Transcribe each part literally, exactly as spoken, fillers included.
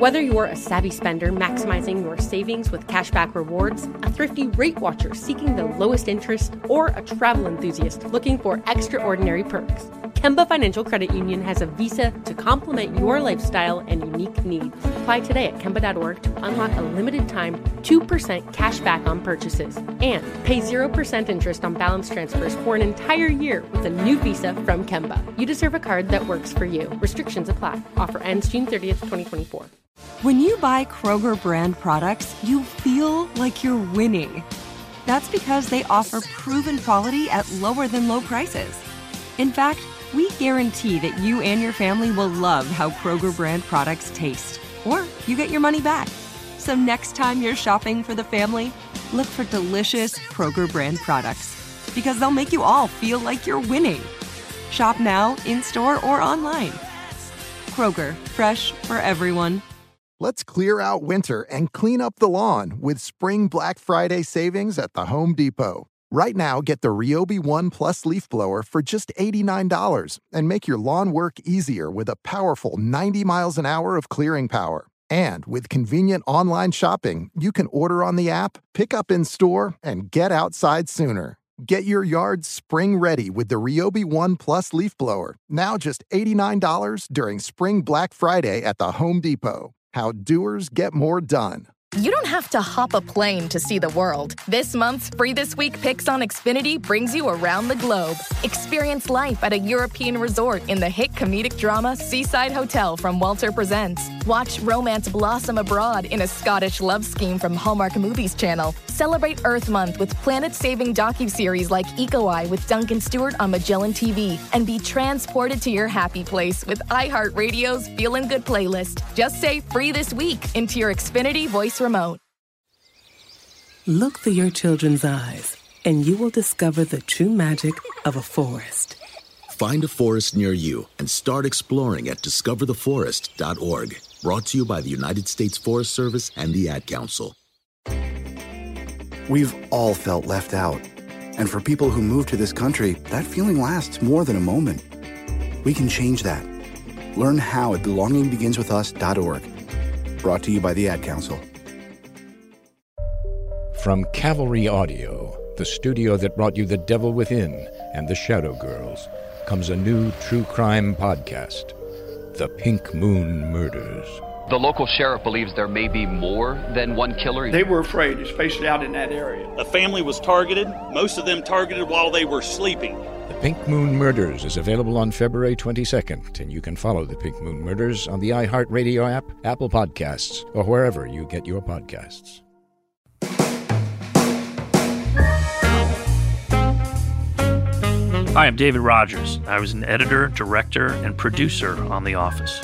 Whether you're a savvy spender maximizing your savings with cashback rewards, a thrifty rate watcher seeking the lowest interest, or a travel enthusiast looking for extraordinary perks, Kemba Financial Credit Union has a visa to complement your lifestyle and unique needs. Apply today at Kemba dot org to unlock a limited time two percent cash back on purchases and pay zero percent interest on balance transfers for an entire year with a new visa from Kemba. You deserve a card that works for you. Restrictions apply. Offer ends June thirtieth, twenty twenty-four. When you buy Kroger brand products, you feel like you're winning. That's because they offer proven quality at lower than low prices. In fact, we guarantee that you and your family will love how Kroger brand products taste, or you get your money back. So next time you're shopping for the family, look for delicious Kroger brand products, because they'll make you all feel like you're winning. Shop now, in-store, or online. Kroger, fresh for everyone. Let's clear out winter and clean up the lawn with Spring Black Friday savings at the Home Depot. Right now, get the Ryobi One Plus leaf blower for just eighty-nine dollars and make your lawn work easier with a powerful ninety miles an hour of clearing power. And with convenient online shopping, you can order on the app, pick up in store, and get outside sooner. Get your yard spring ready with the Ryobi One Plus leaf blower, now just eighty-nine dollars during Spring Black Friday at the Home Depot. How doers get more done. You don't have to hop a plane to see the world. This month's Free This Week Picks on Xfinity brings you around the globe. Experience life at a European resort in the hit comedic drama Seaside Hotel from Walter Presents. Watch romance blossom abroad in a Scottish love scheme from Hallmark Movies Channel. Celebrate Earth Month with planet-saving docuseries like Eco Eye with Duncan Stewart on Magellan T V. And be transported to your happy place with iHeartRadio's Feelin' Good playlist. Just say Free This Week into your Xfinity voice remote. Look through your children's eyes, and you will discover the true magic of a forest. Find a forest near you and start exploring at discover the forest dot org. Brought to you by the United States Forest Service and the Ad Council. We've all felt left out. And for people who move to this country, that feeling lasts more than a moment. We can change that. Learn how at belonging begins with us dot org. Brought to you by the Ad Council. From Cavalry Audio, the studio that brought you The Devil Within and The Shadow Girls, comes a new true crime podcast, The Pink Moon Murders. The local sheriff believes there may be more than one killer. They were afraid, especially out in that area. A family was targeted, most of them targeted while they were sleeping. The Pink Moon Murders is available on February twenty-second, and you can follow The Pink Moon Murders on the iHeartRadio app, Apple Podcasts, or wherever you get your podcasts. Hi, I'm David Rogers. I was an editor, director, and producer on The Office.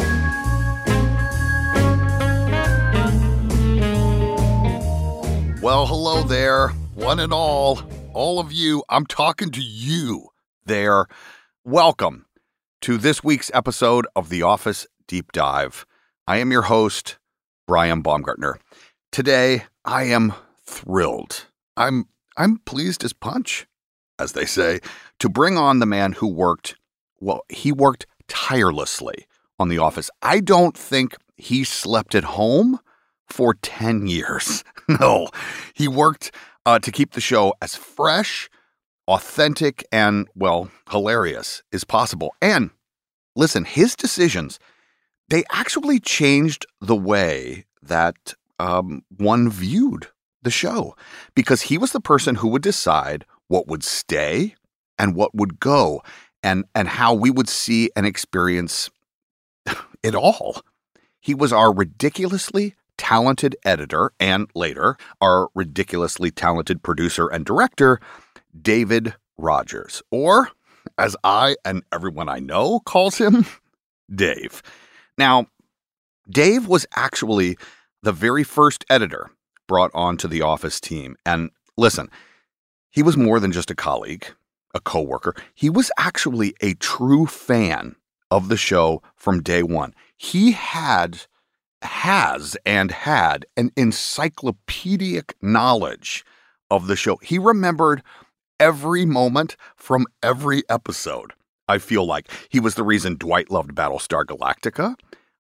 Well, hello there, one and all. All of you, I'm talking to you there. Welcome to this week's episode of The Office Deep Dive. I am your host, Brian Baumgartner. Today, I am thrilled. I'm I'm pleased as punch, as they say, to bring on the man who worked, well, he worked tirelessly on The Office. I don't think he slept at home for ten years. No, he worked uh, to keep the show as fresh, authentic, and, well, hilarious as possible. And listen, his decisions, they actually changed the way that um, one viewed the show, because he was the person who would decide what would stay and what would go, and, and how we would see and experience it all. He was our ridiculously talented editor, and later, our ridiculously talented producer and director, David Rogers, or as I and everyone I know calls him, Dave. Now, Dave was actually the very first editor brought onto the Office team. And listen, he was more than just a colleague, a coworker. He was actually a true fan of the show from day one. He had has and had an encyclopedic knowledge of the show. He remembered every moment from every episode. I feel like he was the reason Dwight loved Battlestar Galactica.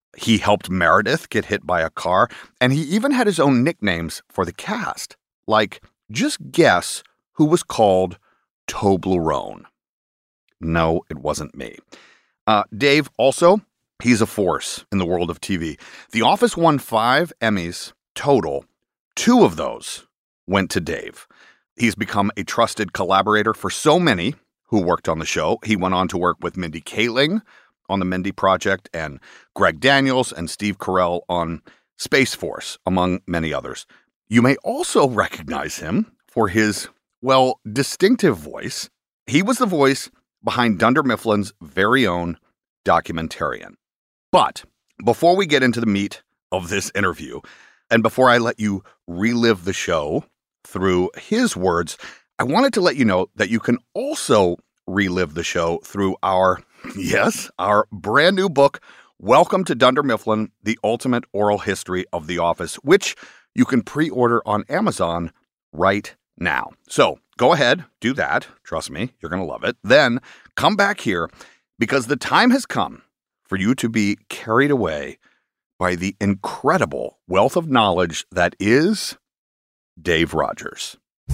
He helped Meredith get hit by a car, and he even had his own nicknames for the cast. Like, just guess who was called Toblerone. No, it wasn't me. Uh, Dave, also, he's a force in the world of T V. The Office won five Emmys total. Two of those went to Dave. He's become a trusted collaborator for so many who worked on the show. He went on to work with Mindy Kaling on the Mindy Project and Greg Daniels and Steve Carell on Space Force, among many others. You may also recognize him for his, well, distinctive voice. He was the voice behind Dunder Mifflin's very own documentarian. But before we get into the meat of this interview, and before I let you relive the show through his words, I wanted to let you know that you can also relive the show through our, yes, our brand new book, Welcome to Dunder Mifflin, The Ultimate Oral History of The Office, which you can pre-order on Amazon right now. So go ahead, do that. Trust me, you're going to love it. Then come back here because the time has come for you to be carried away by the incredible wealth of knowledge that is Dave Rogers.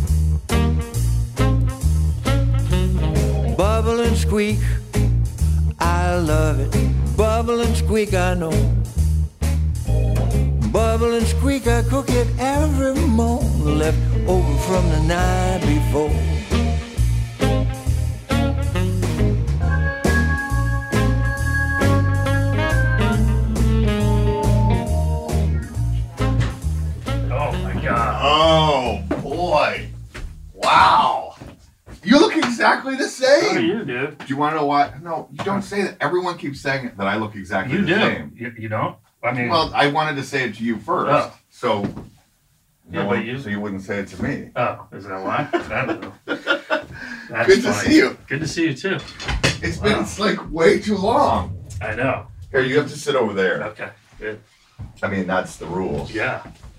Bubble and squeak, I love it. Bubble and squeak, I know. Bubble and squeak, I cook it every morning, left over from the night before. Oh, boy. Wow. You look exactly the same. So do you, dude. Do you want to know why? No, you don't say that. Everyone keeps saying it, that I look exactly you the do. same. You, you don't? I mean, well, I wanted to say it to you first. Oh. So, yeah, no, but you, so you wouldn't say it to me. Oh, is that why? I don't know. That's Good to funny. see you. Good to see you, too. It's wow. been it's like way too long. I know. Here, you have to sit over there. Okay, good. I mean, that's the rules. Yeah.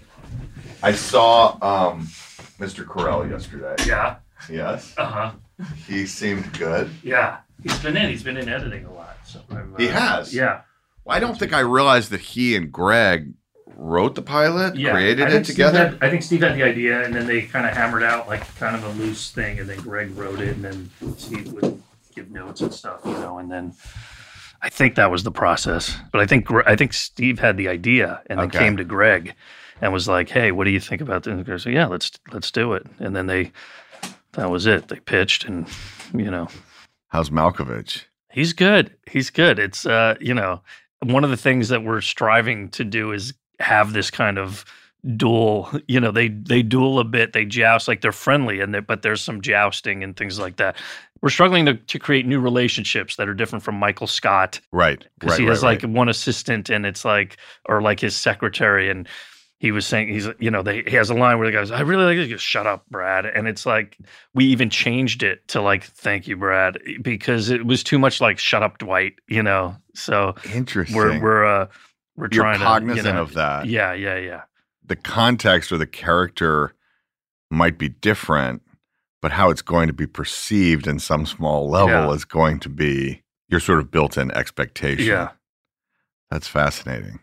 I saw um, Mister Carell yesterday. Yeah. Yes. Uh-huh. He seemed good. Yeah. He's been in. He's been in editing a lot. So I'm, uh, he has? Yeah. Well, I don't think I realized that he and Greg wrote the pilot, yeah. created I it together. Had, I think Steve had the idea, and then they kind of hammered out like kind of a loose thing, and then Greg wrote it, and then Steve would give notes and stuff, you know, and then I think that was the process. But I think I think Steve had the idea, and then okay. came to Greg and was like, "Hey, what do you think about this?" And Greg said, "Yeah, let's let's do it." And then they, that was it. They pitched, and you know, how's Malkovich? He's good. He's good. It's uh, you know, one of the things that we're striving to do is have this kind of duel. You know, they they duel a bit. They joust, like they're friendly, and they, but there's some jousting and things like that. We're struggling to, to create new relationships that are different from Michael Scott, right? Because right, he has right, like right. one assistant, and it's like, or like his secretary, and he was saying he's, you know, they, he has a line where the guy's, "I really like this." He goes, "Shut up, Brad," and it's like we even changed it to like, "Thank you, Brad," because it was too much like, "Shut up, Dwight," you know. So interesting. We're we're uh, we're You're trying cognizant to, you know, of that. Yeah, yeah, yeah. The context or the character might be different, but how it's going to be perceived in some small level Yeah. is going to be your sort of built-in expectation. Yeah. That's fascinating.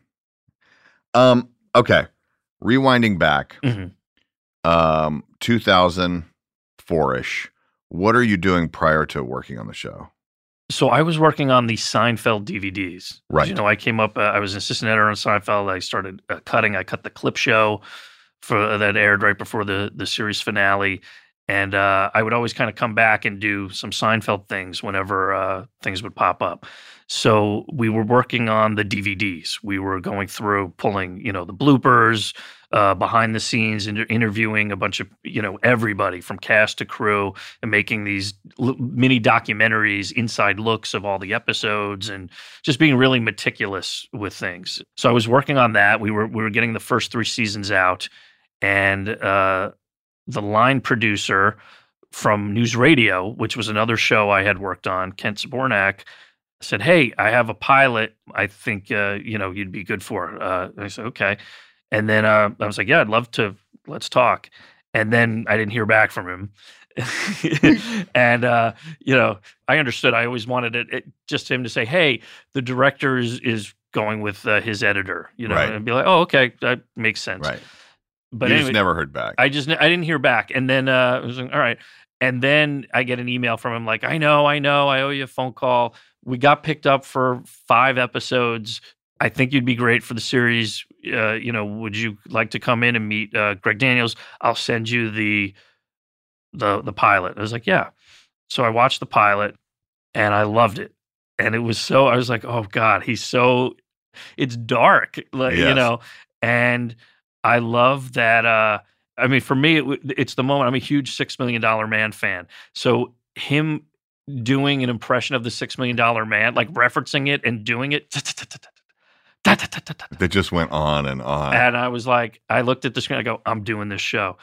Um, okay. Rewinding back, Mm-hmm. um, two thousand four-ish, what are you doing prior to working on the show? So I was working on the Seinfeld D V Ds. Right. You know, I came up, uh, I was an assistant editor on Seinfeld. I started uh, cutting. I cut the clip show for uh, that aired right before the, the series finale. And uh, I would always kind of come back and do some Seinfeld things whenever uh, things would pop up. So we were working on the D V Ds. We were going through pulling, you know, the bloopers, uh, behind the scenes, inter- interviewing a bunch of, you know, everybody from cast to crew, and making these l- mini documentaries, inside looks of all the episodes, and just being really meticulous with things. So I was working on that. We were we were getting the first three seasons out, and uh, the line producer from News Radio, which was another show I had worked on, Kent Zabornak, said, "Hey, I have a pilot I think, uh, you know, you'd be good for." Uh, I said, "Okay." And then uh, I was like, "Yeah, I'd love to. Let's talk." And then I didn't hear back from him. And, uh, you know, I understood. I always wanted it, it just him to say, "Hey, the director is, is going with uh, his editor, you know, Right. and be like, oh, okay, that makes sense. Right. But you anyway, just never heard back. I just I didn't hear back, and then uh, I was like, all right. And then I get an email from him like, I know, I know, I owe you a phone call. We got picked up for five episodes. I think you'd be great for the series. Uh, you know, would you like to come in and meet uh, Greg Daniels? I'll send you the the the pilot. I was like, yeah. So I watched the pilot, and I loved it. And it was so, I was like, oh God, he's so, it's dark, like, Yes. you know, and I love that. Uh, I mean, for me, it, w- it's the moment. I'm a huge Six Million Dollar Man fan. So him doing an impression of the Six Million Dollar Man, like referencing it and doing it, That just went on and on. and I was like, I looked at the screen, I go, I'm doing this show.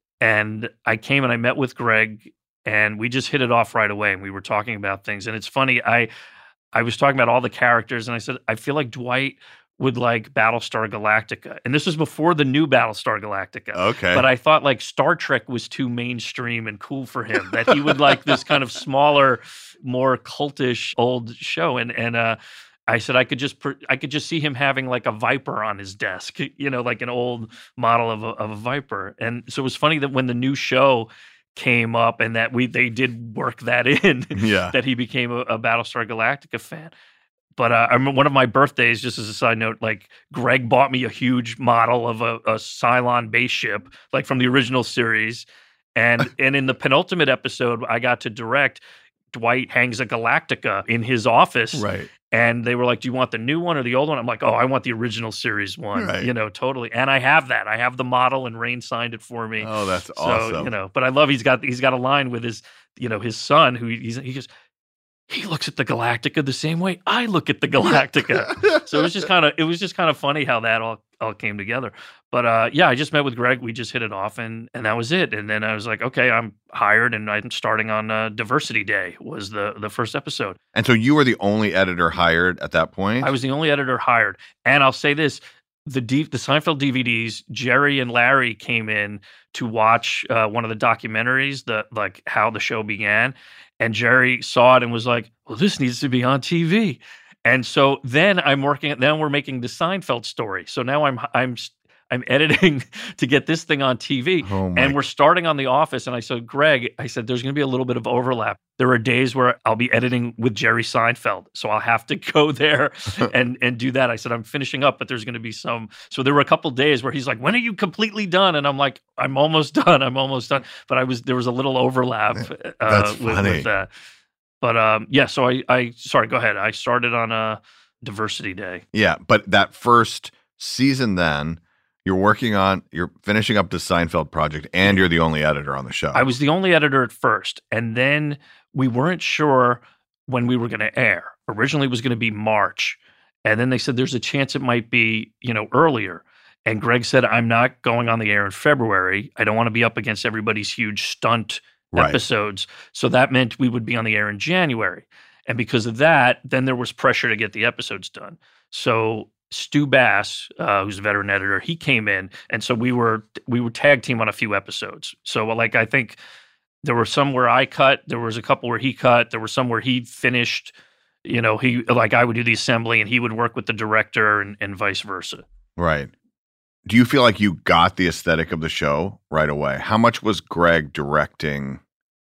And I came and I met with Greg, and we just hit it off right away. And we were talking about things. And it's funny, I I was talking about all the characters, and I said, I feel like Dwight would like Battlestar Galactica. And this was before the new Battlestar Galactica. Okay. But I thought like Star Trek was too mainstream and cool for him, that he would like this kind of smaller, more cultish old show. And and uh I said I could just pr- I could just see him having like a Viper on his desk, you know, like an old model of a, of a Viper. And so it was funny that when the new show came up and that we they did work that in, Yeah. that he became a, a Battlestar Galactica fan. But uh, I remember one of my birthdays, just as a side note, like Greg bought me a huge model of a, a Cylon base ship, like from the original series. And and in the penultimate episode, I got to direct. Dwight hangs a Galactica in his office. Right. And they were like, do you want the new one or the old one? I'm like, oh, I want the original series one, Right. you know, totally. And I have that. I have the model, and Rain signed it for me. Oh, that's So, awesome. you know, but I love he's got he's got a line with his, you know, his son who he's, he goes, he looks at the Galactica the same way I look at the Galactica. So it was just kind of it was just kind of funny how that all all came together. But uh, yeah, I just met with Greg. We just hit it off, and and that was it. And then I was like, okay, I'm hired, and I'm starting on uh, Diversity Day was the the first episode. And so you were the only editor hired at that point? I was the only editor hired. And I'll say this, the D, the Seinfeld D V Ds, Jerry and Larry came in to watch uh, one of the documentaries, the like how the show began. And Jerry saw it and was like, well, this needs to be on T V. And so then I'm working, then we're making the Seinfeld story. So now I'm, I'm, I'm editing to get this thing on T V. Oh my- And we're starting on The Office. And I said, Greg, I said, there's going to be a little bit of overlap. There are days where I'll be editing with Jerry Seinfeld. So I'll have to go there and, and do that. I said, I'm finishing up, but there's going to be some. So there were a couple days where he's like, when are you completely done? And I'm like, I'm almost done. I'm almost done. But I was, there was a little overlap uh, That's with, funny. with that. But um, yeah, so I, I, sorry, go ahead. I started on a Diversity Day. Yeah, but that first season then, you're working on, you're finishing up the Seinfeld project, and you're the only editor on the show. I was the only editor at first, and then we weren't sure when we were going to air. Originally, it was going to be March, and then they said there's a chance it might be, you know, earlier. And Greg said, I'm not going on the air in February. I don't want to be up against everybody's huge stunt Right. episodes. So that meant we would be on the air in January. And because of that, then there was pressure to get the episodes done. So Stu Bass, uh, who's a veteran editor, he came in, and so we were we were tag team on a few episodes. So like I think there were some where I cut, there was a couple where he cut, there were some where he finished. You know, he like I would do the assembly, and he would work with the director, and, and vice versa. Right. Do you feel like you got the aesthetic of the show right away? How much was Greg directing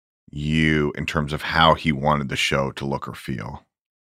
you in terms of how he wanted the show to look or feel?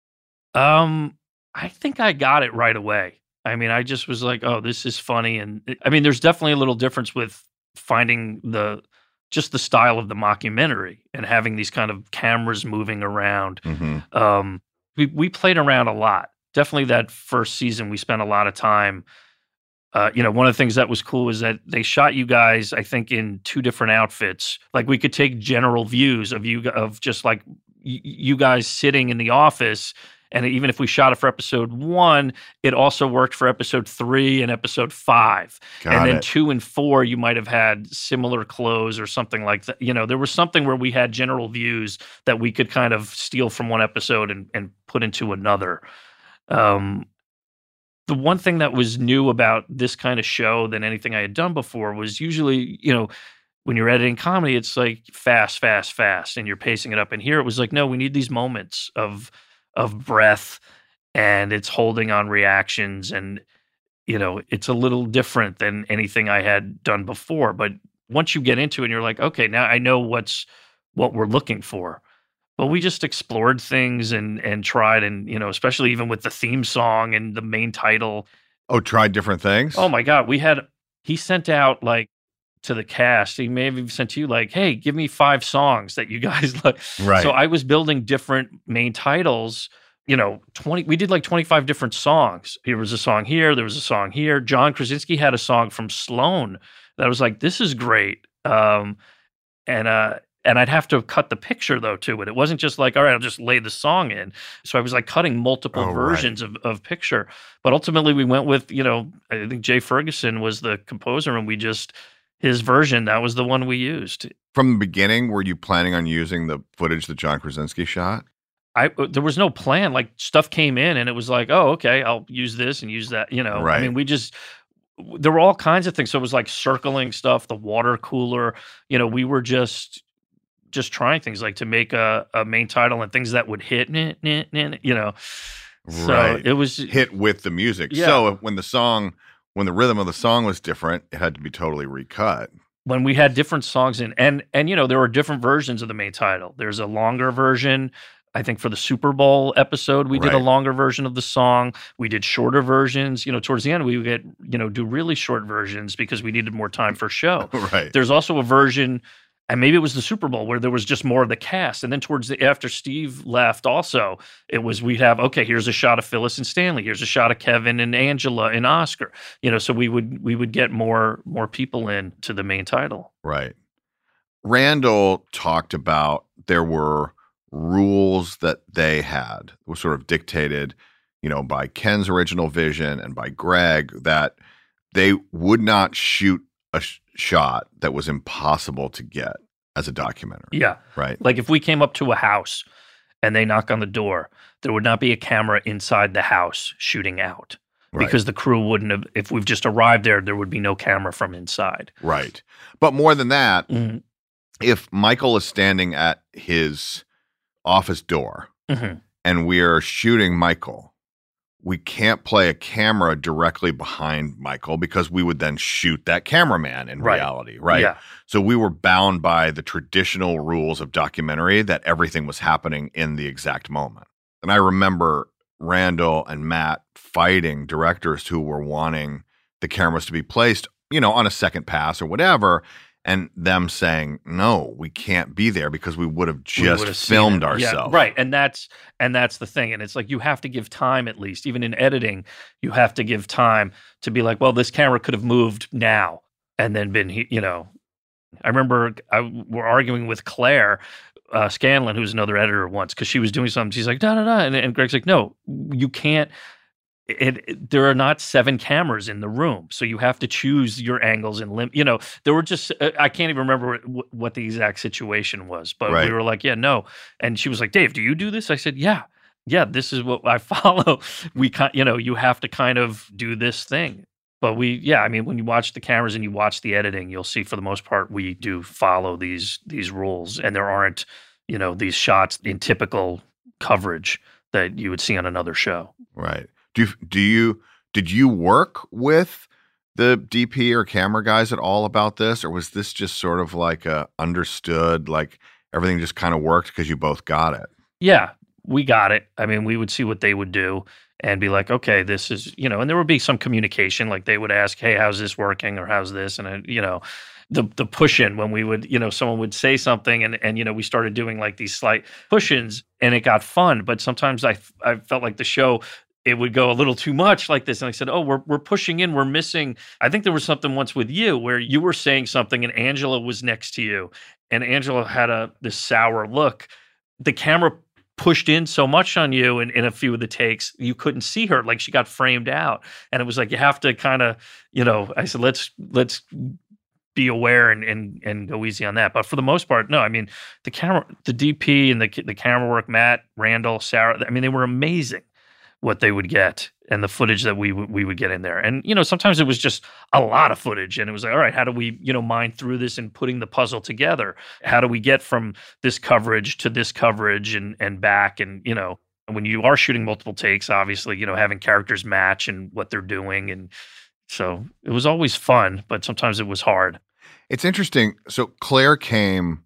Um, I think I got it right away. I mean, I just was like, "Oh, this is funny," and it, I mean, there's definitely a little difference with finding the just the style of the mockumentary and having these kind of cameras moving around. Mm-hmm. Um, we we played around a lot. Definitely, that first season, we spent a lot of time. Uh, you know, one of the things that was cool is that they shot you guys, I think, in two different outfits. Like we could take general views of you, of just like y- you guys sitting in the office. And even if we shot it for episode one, it also worked for episode three and episode five. Got and then it. two and four, you might have had similar clothes or something like that. You know, there was something where we had general views that we could kind of steal from one episode and, and put into another. Um, The one thing that was new about this kind of show than anything I had done before was usually, you know, when you're editing comedy, it's like fast, fast, fast, and you're pacing it up. And here it was like, no, we need these moments of of breath and it's holding on reactions, and you know, it's a little different than anything I had done before. But once you get into it, and you're like, okay, now I know what's what we're looking for. But we just explored things and and tried, and you know, especially even with the theme song and the main title. Oh, tried different things? Oh my God, we had he sent out like to the cast. He may have even sent to you like, hey, give me five songs that you guys like. Right. So I was building different main titles. You know, twenty. We did like twenty-five different songs. There was a song here. There was a song here. John Krasinski had a song from Sloan that was like, this is great. Um, and uh. And I'd have to cut the picture, though, to it. It wasn't just like, all right, I'll just lay the song in. So I was like cutting multiple oh, versions right. of, of picture. But ultimately, we went with, you know, I think Jay Ferguson was the composer, and we just, his version, that was the one we used. From the beginning, were you planning on using the footage that John Krasinski shot? I There was no plan. Like, stuff came in, and it was like, oh, okay, I'll use this and use that. You know, right. I mean, we just, there were all kinds of things. So it was like circling stuff, the water cooler. You know, we were just... just trying things like to make a, a main title and things that would hit, you know. So right. it was hit with the music. Yeah. So when the song, when the rhythm of the song was different, it had to be totally recut. When we had different songs in, and and you know, there were different versions of the main title. There's a longer version. I think for the Super Bowl episode, we right. did a longer version of the song. We did shorter versions. You know, towards the end, we would get, you know, do really short versions because we needed more time for show. Right. There's also a version. And maybe it was the Super Bowl where there was just more of the cast. And then towards the, after Steve left also, it was, we'd have, okay, here's a shot of Phyllis and Stanley. Here's a shot of Kevin and Angela and Oscar. You know, so we would, we would get more, more people in to the main title. Right. Randall talked about there were rules that they had, was sort of dictated, you know, by Ken's original vision and by Greg, that they would not shoot a sh- shot that was impossible to get as a documentary. Yeah. Right. Like if we came up to a house and they knock on the door, there would not be a camera inside the house shooting out right. because the crew wouldn't have, if we've just arrived there, there would be no camera from inside. Right. But more than that, mm-hmm. if Michael is standing at his office door mm-hmm. and we're shooting Michael, we can't play a camera directly behind Michael because we would then shoot that cameraman in right. reality, right? Yeah. So we were bound by the traditional rules of documentary that everything was happening in the exact moment. And I remember Randall and Matt fighting directors who were wanting the cameras to be placed, you know, on a second pass or whatever, and them saying, no, we can't be there because we would have just filmed ourselves. Yeah, right. And that's and that's the thing. And it's like you have to give time at least. Even in editing, you have to give time to be like, well, this camera could have moved now and then been, you know. I remember I, we're arguing with Claire uh, Scanlon, who's another editor once, because she was doing something. She's like, da, da, da. And, and Greg's like, no, you can't. It, it, there are not seven cameras in the room, so you have to choose your angles and lim- you know, there were just uh, I can't even remember what, what the exact situation was, but right. we were like, yeah, no. And she was like, Dave, do you do this? I said, yeah, yeah, this is what I follow. We kind, you know, you have to kind of do this thing. But we, yeah, I mean, when you watch the cameras and you watch the editing, you'll see for the most part we do follow these these rules, and there aren't, you know, these shots in typical coverage that you would see on another show. Right. Do you, do you did you work with the D P or camera guys at all about this, or was this just sort of like a understood, like everything just kind of worked because you both got it? Yeah, we got it. I mean, we would see what they would do and be like, okay, this is, you know, and there would be some communication, like they would ask, hey, how's this working, or how's this, and uh, you know, the the push in when we would, you know, someone would say something and and you know, we started doing like these slight push ins and it got fun, but sometimes I I felt like the show, it would go a little too much like this. And I said, oh, we're we're pushing in, we're missing. I think there was something once with you where you were saying something and Angela was next to you and Angela had a this sour look. The camera pushed in so much on you in, in a few of the takes, you couldn't see her. Like she got framed out. And it was like, you have to kind of, you know, I said, let's, let's be aware and, and, and go easy on that. But for the most part, no, I mean, the camera, the D P and the, the camera work, Matt, Randall, Sarah, I mean, they were amazing what they would get and the footage that we w- we would get in there. And, you know, sometimes it was just a lot of footage and it was like, all right, how do we, you know, mine through this and putting the puzzle together? How do we get from this coverage to this coverage and, and back? And, you know, when you are shooting multiple takes, obviously, you know, having characters match and what they're doing. And so it was always fun, but sometimes it was hard. It's interesting. So Claire came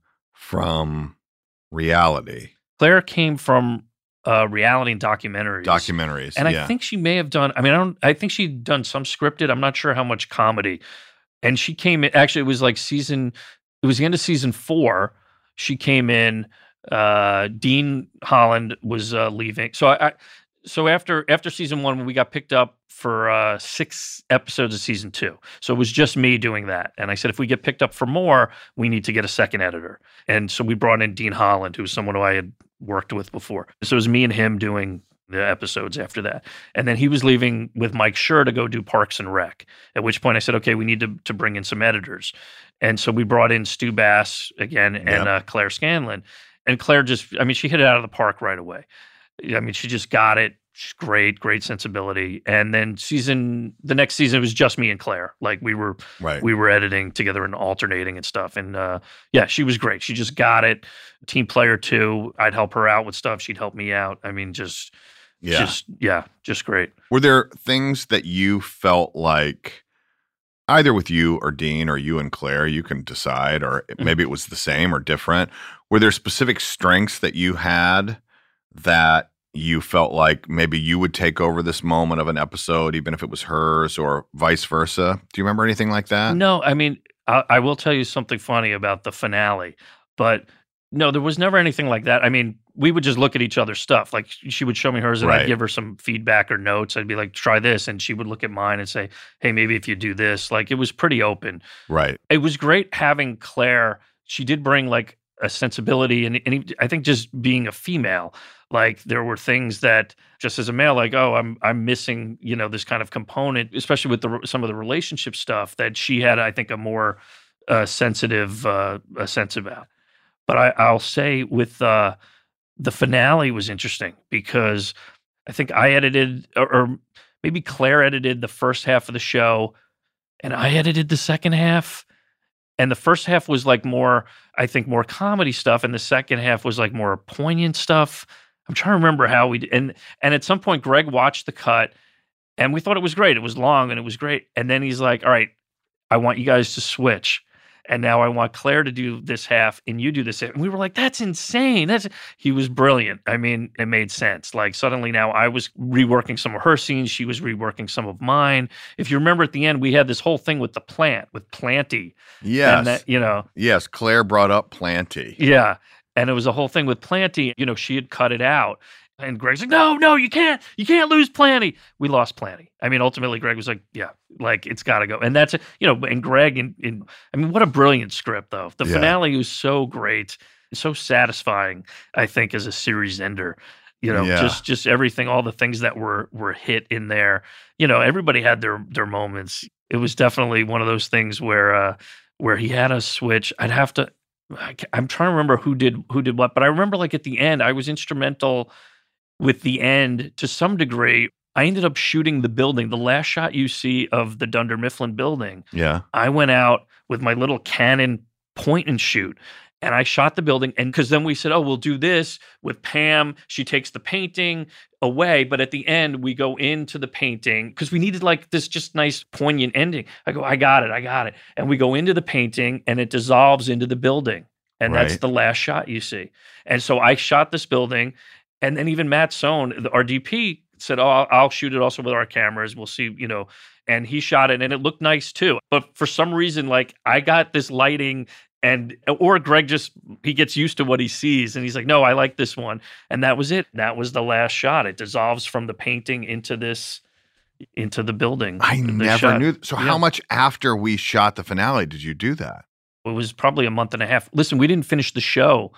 from reality. Claire came from uh, reality and documentaries. Documentaries, And yeah. I think she may have done, I mean, I don't, I think she'd done some scripted. I'm not sure how much comedy. And she came in, actually, it was like season, it was the end of season four. She came in, uh, Dean Holland was uh, leaving. So I, I, so after after season one, we got picked up for uh, six episodes of season two. So it was just me doing that. And I said, if we get picked up for more, we need to get a second editor. And so we brought in Dean Holland, who was someone who I had worked with before. So it was me and him doing the episodes after that. And then he was leaving with Mike Schur to go do Parks and Rec, at which point I said, okay, we need to, to bring in some editors. And so we brought in Stu Bass again and Yep. uh, Claire Scanlon. And Claire just, I mean, she hit it out of the park right away. I mean, she just got it. She's great, great sensibility. And then season, the next season, it was just me and Claire. Like we were, Right. we were editing together and alternating and stuff. And uh, yeah, she was great. She just got it. Team player too. I'd help her out with stuff. She'd help me out. I mean, just, Yeah. just, yeah, just great. Were there things that you felt like either with you or Dean or you and Claire, you can decide, or maybe it was the same or different? Were there specific strengths that you had that you felt like maybe you would take over this moment of an episode, even if it was hers, or vice versa? Do you remember anything like that? No, I mean, I, I will tell you something funny about the finale, but no, there was never anything like that. I mean, we would just look at each other's stuff. Like she would show me hers and Right. I'd give her some feedback or notes. I'd be like, try this. And she would look at mine and say, hey, maybe if you do this. Like it was pretty open. Right. It was great having Claire. She did bring like a sensibility and, and I think just being a female, like there were things that just as a male, like, oh, I'm I'm missing, you know, this kind of component, especially with the some of the relationship stuff that she had, I think, a more uh, sensitive uh, a sense about. But I, I'll say with uh, the finale was interesting because I think I edited, or, or maybe Claire edited the first half of the show, and I edited the second half. And the first half was like more, I think, more comedy stuff, and the second half was like more poignant stuff. I'm trying to remember how we did. And, and at some point, Greg watched the cut, and we thought it was great. It was long, and it was great. And then he's like, all right, I want you guys to switch. And now I want Claire to do this half and you do this half. And we were like, that's insane. That's He was brilliant. I mean, it made sense. Like suddenly now I was reworking some of her scenes. She was reworking some of mine. If you remember at the end, we had this whole thing with the plant, with Planty. Yes. And that, you know. Yes. Claire brought up Planty. Yeah. And it was a whole thing with Planty. You know, she had cut it out. And Greg's like, no, no, you can't. You can't lose Planty. We lost Planty. I mean, ultimately, Greg was like, yeah, like, it's got to go. And that's, you know, and Greg, in, in, I mean, what a brilliant script, though. The Yeah. finale was so great, so satisfying, I think, as a series ender. You know, Yeah. just just everything, all the things that were were hit in there. You know, everybody had their their moments. It was definitely one of those things where uh, where he had a switch. I'd have to, I, I'm trying to remember who did who did what, but I remember like at the end, I was instrumental with the end to some degree. I ended up shooting the building. The last shot you see of the Dunder Mifflin building, Yeah. I went out with my little Canon point and shoot, and I shot the building. And because then we said, oh, we'll do this with Pam. She takes the painting away, but at the end we go into the painting because we needed like this just nice poignant ending. I go, I got it, I got it. And we go into the painting and it dissolves into the building. And that's Right. the last shot you see. And so I shot this building. And then even Matt Sohn, the- our D P, said, oh, I'll, I'll shoot it also with our cameras. We'll see, you know. And he shot it, and it looked nice too. But for some reason, like, I got this lighting, and or Greg just, he gets used to what he sees. And he's like, no, I like this one. And that was it. That was the last shot. It dissolves from the painting into this, into the building. I The never shot. knew. So Yeah. how much after we shot the finale did you do that? It was probably a month and a half. Listen, we didn't finish the show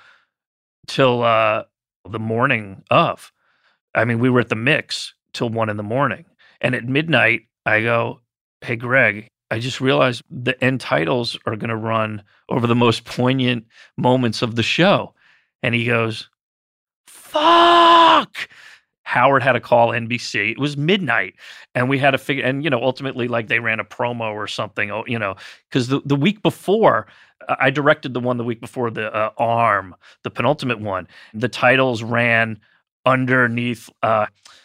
till uh, the morning of. I mean, we were at the mix till one in the morning. And at midnight, I go, hey, Greg, I just realized the end titles are going to run over the most poignant moments of the show. And he goes, fuck. Howard had to call N B C. It was midnight, and we had to figure. And you know, ultimately, like they ran a promo or something. oh, You know, because the the week before, uh, I directed the one the week before the uh, Arm, the penultimate one. The titles ran underneath. Uh,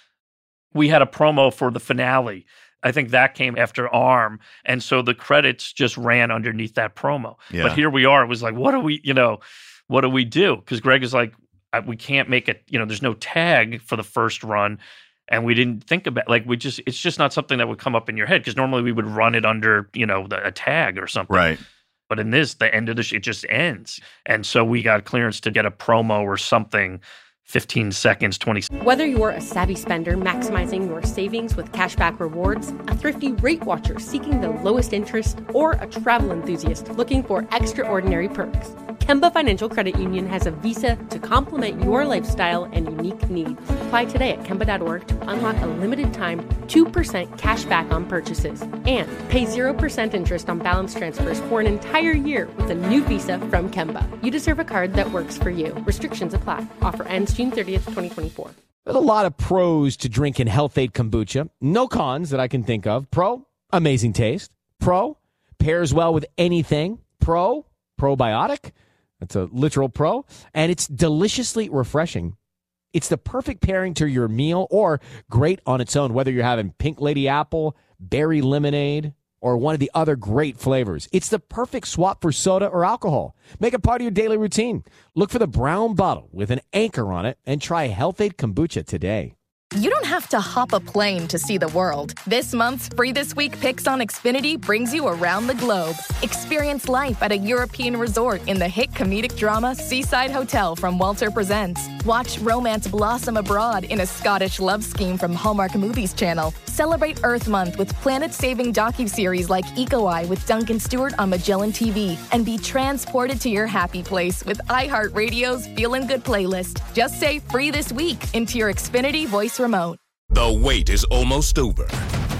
we had a promo for the finale. I think that came after Arm. And so the credits just ran underneath that promo. Yeah. But here we are. It was like, what do we, you know, what do we do? Because Greg is like, we can't make it, you know, there's no tag for the first run. And we didn't think about, like, we just, it's just not something that would come up in your head. Because normally we would run it under, you know, the, a tag or something. Right. But in this, the end of the sh- it just ends. And so we got clearance to get a promo or something, fifteen seconds, twenty seconds. Whether you're a savvy spender maximizing your savings with cashback rewards, a thrifty rate watcher seeking the lowest interest, or a travel enthusiast looking for extraordinary perks, Kemba Financial Credit Union has a visa to complement your lifestyle and unique needs. Apply today at Kemba dot org to unlock a limited time two percent cash back on purchases and pay zero percent interest on balance transfers for an entire year with a new visa from Kemba. You deserve a card that works for you. Restrictions apply. Offer ends June thirtieth, twenty twenty-four. There's a lot of pros to drinking Health-Ade kombucha. No cons that I can think of. Pro, amazing taste. Pro, pairs well with anything. Pro, probiotic. That's a literal pro. And it's deliciously refreshing. It's the perfect pairing to your meal or great on its own, whether you're having pink lady apple, berry lemonade, or one of the other great flavors. It's the perfect swap for soda or alcohol. Make it part of your daily routine. Look for the brown bottle with an anchor on it and try Health-Ade kombucha today. You don't have to hop a plane to see the world. This month's Free This Week Picks on Xfinity brings you around the globe. Experience life at a European resort in the hit comedic drama Seaside Hotel from Walter Presents. Watch romance blossom abroad in a Scottish love scheme from Hallmark Movies Channel. Celebrate Earth Month with planet-saving docuseries like Eco Eye with Duncan Stewart on Magellan T V. And be transported to your happy place with iHeartRadio's Feelin' Good playlist. Just say Free This Week into your Xfinity voice remote. The wait is almost over.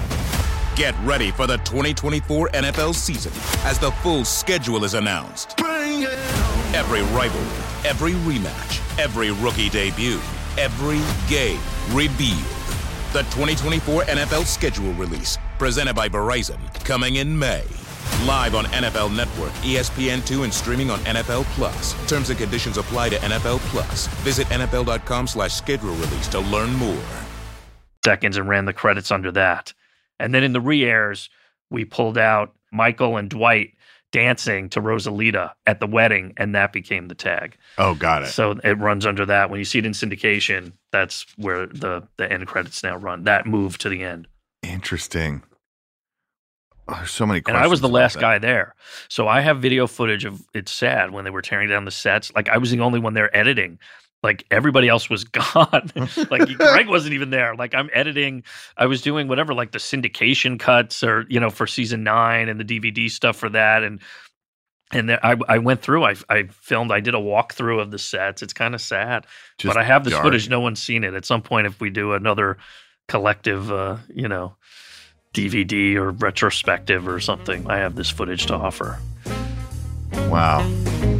Get ready for the twenty twenty-four N F L season as the full schedule is announced. Bring it on. Every rivalry, every rematch, every rookie debut, every game revealed. The twenty twenty-four N F L schedule release, presented by Verizon, coming in May. Live on N F L Network, E S P N two, and streaming on N F L Plus. Terms and conditions apply to N F L Plus. Visit N F L dot com slash schedule release to learn more. Seconds and ran the credits under that. And then in the re-airs, we pulled out Michael and Dwight dancing to Rosalita at the wedding, and that became the tag. Oh, got it. So it runs under that. When you see it in syndication, that's where the, the end credits now run. That moved to the end. Interesting. Oh, there's so many questions. And I was the last that. guy there. So I have video footage of, it's sad, when they were tearing down the sets. Like, I was the only one there editing. Like, everybody else was gone. Like, Greg wasn't even there. Like, I'm editing. I was doing whatever, like the syndication cuts or, you know, for season nine and the D V D stuff for that. And and there, I, I went through, I, I filmed, I did a walkthrough of the sets. It's kind of sad. Just but I have this dark. footage. No one's seen it. At some point, if we do another collective, uh, you know, D V D or retrospective or something, I have this footage to offer. Wow.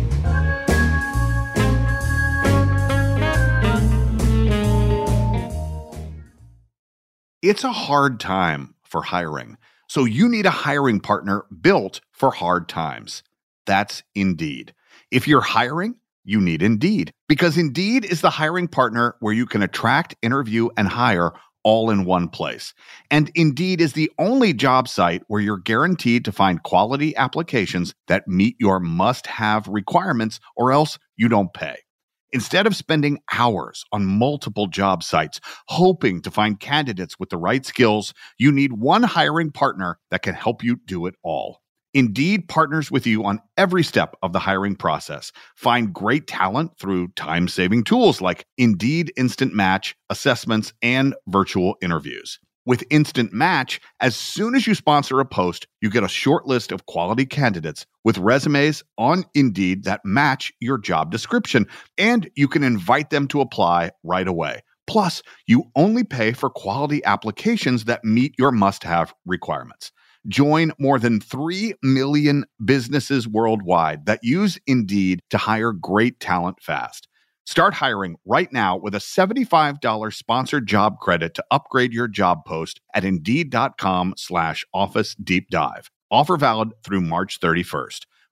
It's a hard time for hiring, so you need a hiring partner built for hard times. That's Indeed. If you're hiring, you need Indeed, because Indeed is the hiring partner where you can attract, interview, and hire all in one place. And Indeed is the only job site where you're guaranteed to find quality applications that meet your must-have requirements, or else you don't pay. Instead of spending hours on multiple job sites hoping to find candidates with the right skills, you need one hiring partner that can help you do it all. Indeed partners with you on every step of the hiring process. Find great talent through time-saving tools like Indeed Instant Match, assessments, and virtual interviews. With Instant Match, as soon as you sponsor a post, you get a short list of quality candidates with resumes on Indeed that match your job description, and you can invite them to apply right away. Plus, you only pay for quality applications that meet your must-have requirements. Join more than three million businesses worldwide that use Indeed to hire great talent fast. Start hiring right now with a seventy-five dollars sponsored job credit to upgrade your job post at Indeed.com slash Office Deep Dive. Offer valid through March thirty-first.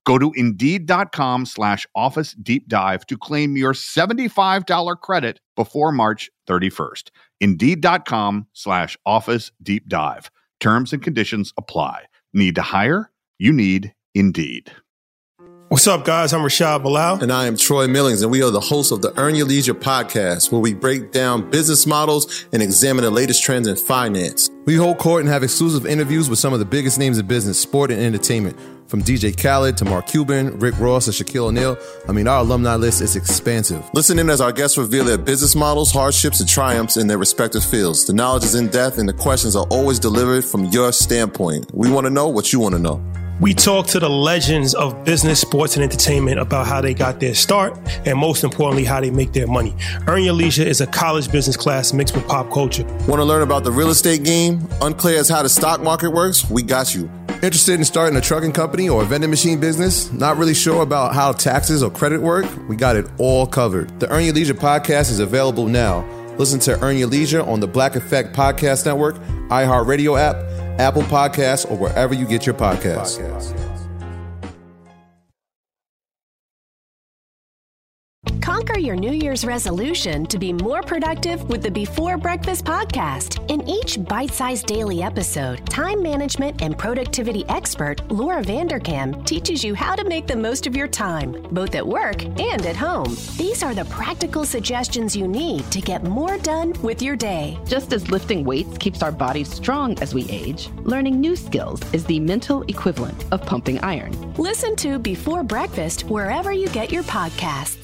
Go to Indeed.com slash Office Deep Dive to claim your seventy-five dollars credit before March thirty-first. Indeed.com slash Office Deep Dive. Terms and conditions apply. Need to hire? You need Indeed. What's up, guys? I'm Rashad Bilal. And I am Troy Millings, and we are the hosts of the Earn Your Leisure podcast, where we break down business models and examine the latest trends in finance. We hold court and have exclusive interviews with some of the biggest names in business, sport, and entertainment. From D J Khaled to Mark Cuban, Rick Ross, and Shaquille O'Neal. I mean, our alumni list is expansive. Listen in as our guests reveal their business models, hardships, and triumphs in their respective fields. The knowledge is in depth, and the questions are always delivered from your standpoint. We want to know what you want to know. We talk to the legends of business, sports, and entertainment about how they got their start and, most importantly, how they make their money. Earn Your Leisure is a college business class mixed with pop culture. Want to learn about the real estate game? Unclear as how the stock market works? We got you. Interested in starting a trucking company or a vending machine business? Not really sure about how taxes or credit work? We got it all covered. The Earn Your Leisure podcast is available now. Listen to Earn Your Leisure on the Black Effect Podcast Network, iHeartRadio app, Apple Podcasts, or wherever you get your podcasts. Conquer your New Year's resolution to be more productive with the Before Breakfast podcast. In each bite-sized daily episode, time management and productivity expert Laura Vanderkam teaches you how to make the most of your time, both at work and at home. These are the practical suggestions you need to get more done with your day. Just as lifting weights keeps our bodies strong as we age, learning new skills is the mental equivalent of pumping iron. Listen to Before Breakfast wherever you get your podcasts.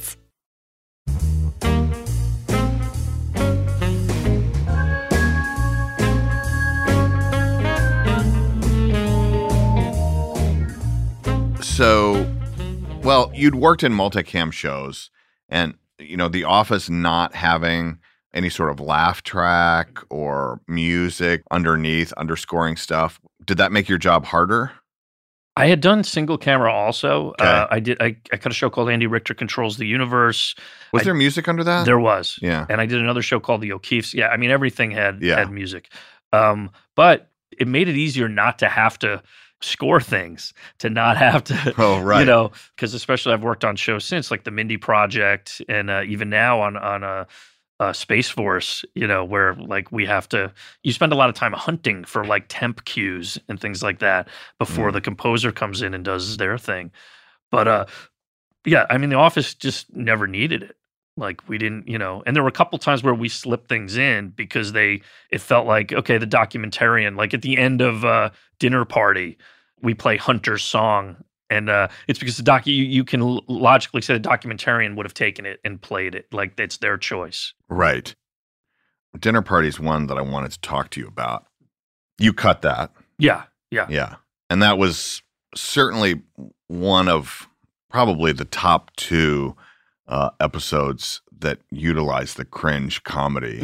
So, well, you'd worked in multicam shows, and, you know, The Office not having any sort of laugh track or music underneath, underscoring stuff, did that make your job harder? I had done single camera also. Okay. Uh, I did. I, I cut a show called Andy Richter Controls the Universe. Was I, there music under that? There was. Yeah. And I did another show called The O'Keeffes. Yeah, I mean, everything had, yeah. had music. Um, but it made it easier not to have to score things, to not have to, oh, right. you know, because especially I've worked on shows since, like the Mindy Project, and uh, even now on on a, a Space Force, you know, where like we have to, you spend a lot of time hunting for like temp cues and things like that before mm. the composer comes in and does their thing. But uh, yeah, I mean, The Office just never needed it. Like we didn't, you know, and there were a couple times where we slipped things in because they, it felt like, okay, the documentarian, like at the end of uh, Dinner Party, we play Hunter's song. And uh, it's because the doc, you, you can logically say the documentarian would have taken it and played it. Like it's their choice. Right. Dinner Party is one that I wanted to talk to you about. You cut that. Yeah. Yeah. Yeah. And that was certainly one of probably the top two Uh, episodes that utilize the cringe comedy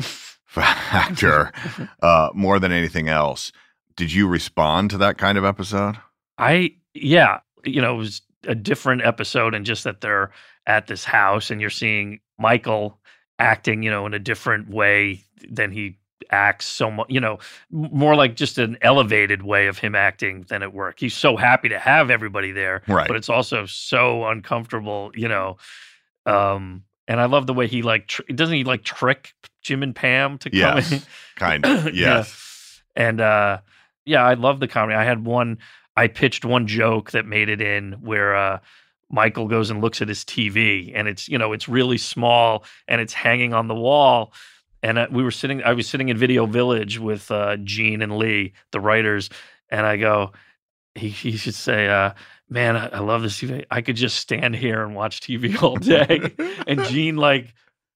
factor uh, more than anything else. Did you respond to that kind of episode? I, yeah, you know, it was a different episode, and just that they're at this house and you're seeing Michael acting, you know, in a different way than he acts so much, you know, more like just an elevated way of him acting than at work. He's so happy to have everybody there, right? But it's also so uncomfortable, you know. Um, and I love the way he like, tr- doesn't he like trick Jim and Pam to come yes, in? kind of, yes. Yeah. And, uh, yeah, I love the comedy. I had one, I pitched one joke that made it in where, uh, Michael goes and looks at his T V, and it's, you know, it's really small and it's hanging on the wall. And uh, we were sitting, I was sitting in Video Village with, uh, Gene and Lee, the writers. And I go, he, he should say, uh, man, I, I love this T V. I could just stand here and watch T V all day. And Gene, like,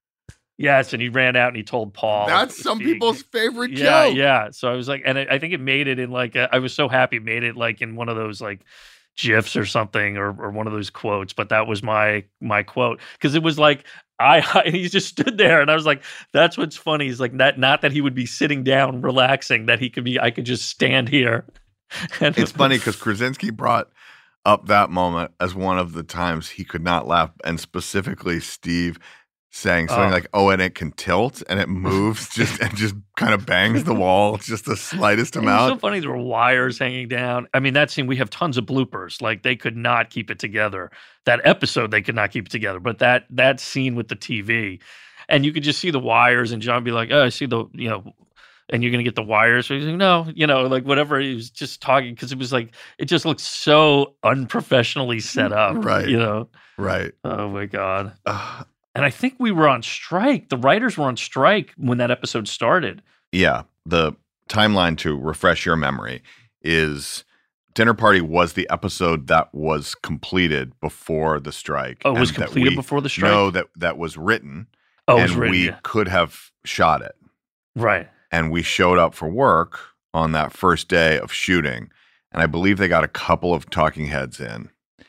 yes, and he ran out and he told Paul. That's some people's favorite yeah, joke. Yeah, so I was like, and I, I think it made it in like, a, I was so happy it made it like in one of those like GIFs or something, or or one of those quotes. But that was my my quote, because it was like, I, I he just stood there, and I was like, that's what's funny. Is like that, not that he would be sitting down relaxing, that he could be, I could just stand here. And it's funny because Krasinski brought up that moment as one of the times he could not laugh, and specifically Steve saying something Oh. like, "Oh, and it can tilt and it moves just and just kind of bangs the wall just the slightest It was amount." so funny. There were wires hanging down. I mean, that scene, we have tons of bloopers. Like, they could not keep it together. That episode, they could not keep it together. But that that scene with the T V, and you could just see the wires, and John be like, "Oh, I see the, you know," and you're going to get the wires. So he's like, "No," you know, like whatever. He was just talking because it was like, it just looked so unprofessionally set up. Right. You know? Right. Oh, my God. Uh, And I think we were on strike. The writers were on strike when that episode started. yeah. The timeline, to refresh your memory, is Dinner Party was the episode that was completed before the strike. Oh, it was and that completed we- before the strike? No, that, that was written. Oh, it and was written, we yeah. could have shot it. Right. And we showed up for work on that first day of shooting. And I believe they got a couple of talking heads in.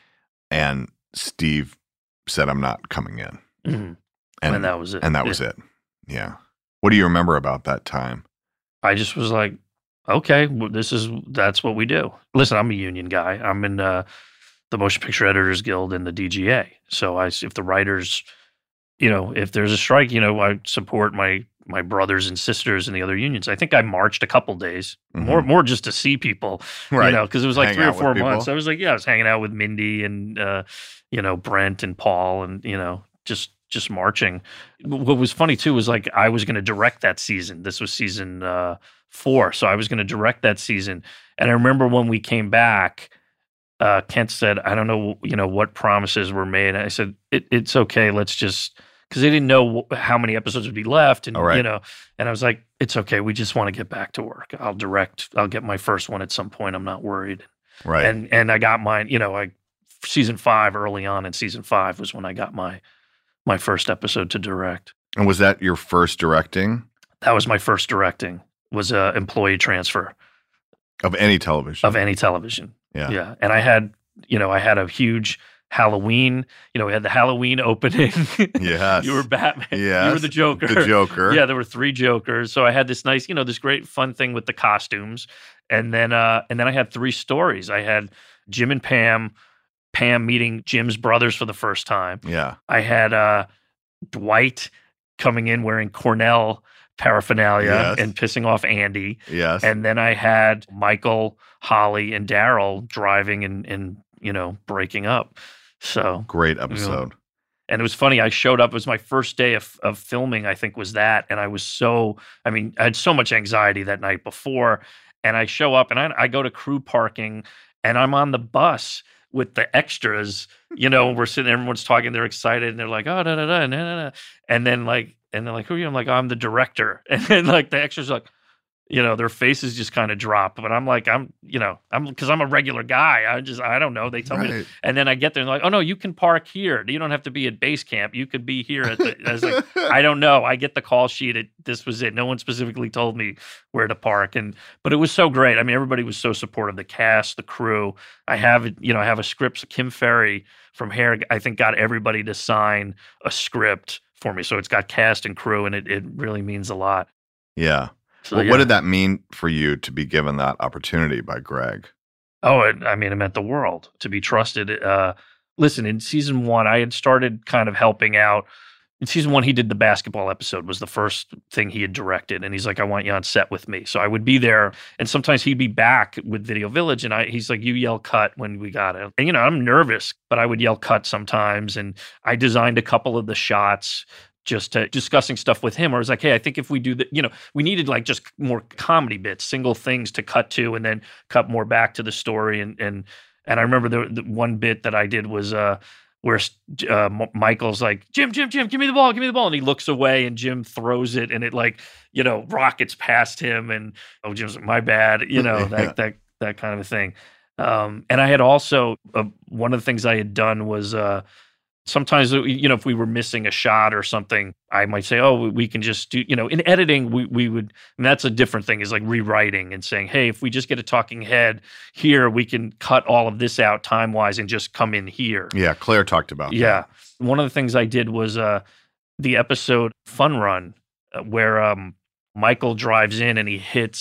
And Steve said, "I'm not coming in." Mhm. And, And that was it. And that Yeah. was it. Yeah. What do you remember about that time? I just was like, okay, well, this is that's what we do. Listen, I'm a union guy. I'm in uh, the Motion Picture Editors Guild and the D G A. So I, if the writers, you know, if there's a strike, you know, I support my my brothers and sisters in the other unions. I think I marched a couple days, Mhm. more more just to see people, Right. you know, because it was like Hang three or out with four people. months. I was like, yeah, I was hanging out with Mindy and uh, you know, Brent and Paul, and you know, just just marching. What was funny too was like I was going to direct that season. This was season uh, four, so I was going to direct that season. And I remember when we came back, uh, Kent said, "I don't know, you know, what promises were made." And I said, it, "It's okay. Let's just," because they didn't know wh- how many episodes would be left, and Oh, right. you know. And I was like, "It's okay. We just want to get back to work. I'll direct. I'll get my first one at some point. I'm not worried." Right. And and I got mine. You know, I season five early on in season five was when I got my my first episode to direct. And was that your first directing That was my first directing. Was a employee transfer of any television? of any television. Yeah. Yeah. And I had, you know, I had a huge Halloween, you know, we had the Halloween opening. Yes. You were Batman. You were Yes. the Joker. The Joker. Yeah, there were three Jokers. So I had this nice, you know, this great fun thing with the costumes. And then uh and then I had three stories. I had Jim and Pam, Pam meeting Jim's brothers for the first time. Yeah. I had uh Dwight coming in wearing Cornell paraphernalia Yes. and pissing off Andy. Yes. And then I had Michael, Holly, and Daryl driving and, and you know, breaking up. So Great you know, episode. and it was funny. I showed up. It was my first day of, of filming, I think was that. And I was so, I mean, I had so much anxiety that night before. And I show up and I, I go to crew parking and I'm on the bus with the extras, you know, we're sitting, everyone's talking, they're excited and they're like, oh, da, da, da, da, da, da. And then like, and they're like, who are you? I'm like, oh, I'm the director. And then like the extras are like, you know, their faces just kind of drop. But I'm like, I'm, you know, I'm because I'm a regular guy. I just, I don't know. They tell me, to, Right. and then I get there and they're like, oh no, you can park here. You don't have to be at base camp. You could be here at the. I was like, I don't know. I get the call sheet. It, this was it. No one specifically told me where to park, and but it was so great. I mean, everybody was so supportive. The cast, the crew. I have, you know, I have a script. Kim Ferry from Hair, I think, got everybody to sign a script for me. So it's got cast and crew, and it it really means a lot. Yeah. So, well, yeah. what did that mean for you to be given that opportunity by Greg? Oh, it, I mean, it meant the world to be trusted. Uh, listen, in season one, I had started kind of helping out. In season one, he did the basketball episode, was the first thing he had directed. And he's like, I want you on set with me. So I would be there. And sometimes he'd be back with Video Village. And I, he's like, you yell cut when we got it. And, you know, I'm nervous, but I would yell cut sometimes. And I designed a couple of the shots just to discussing stuff with him. Or I was like, hey, I think if we do that, you know, we needed like just more comedy bits, single things to cut to, and then cut more back to the story. And and and I remember the, the one bit that I did was uh, where uh, M- Michael's like, Jim, Jim, Jim, give me the ball, give me the ball, and he looks away, and Jim throws it, and it like, you know, rockets past him, and oh, Jim's like, my bad, you know, Yeah. that that that kind of a thing. Um, and I had also uh, one of the things I had done was. Uh, Sometimes, you know, if we were missing a shot or something, I might say, oh, we can just do, you know, in editing, we, we would, and that's a different thing, is like rewriting and saying, hey, if we just get a talking head here, we can cut all of this out time-wise and just come in here. Yeah, Claire talked about Yeah. One of the things I did was uh, the episode Fun Run, uh, where um, Michael drives in and he hits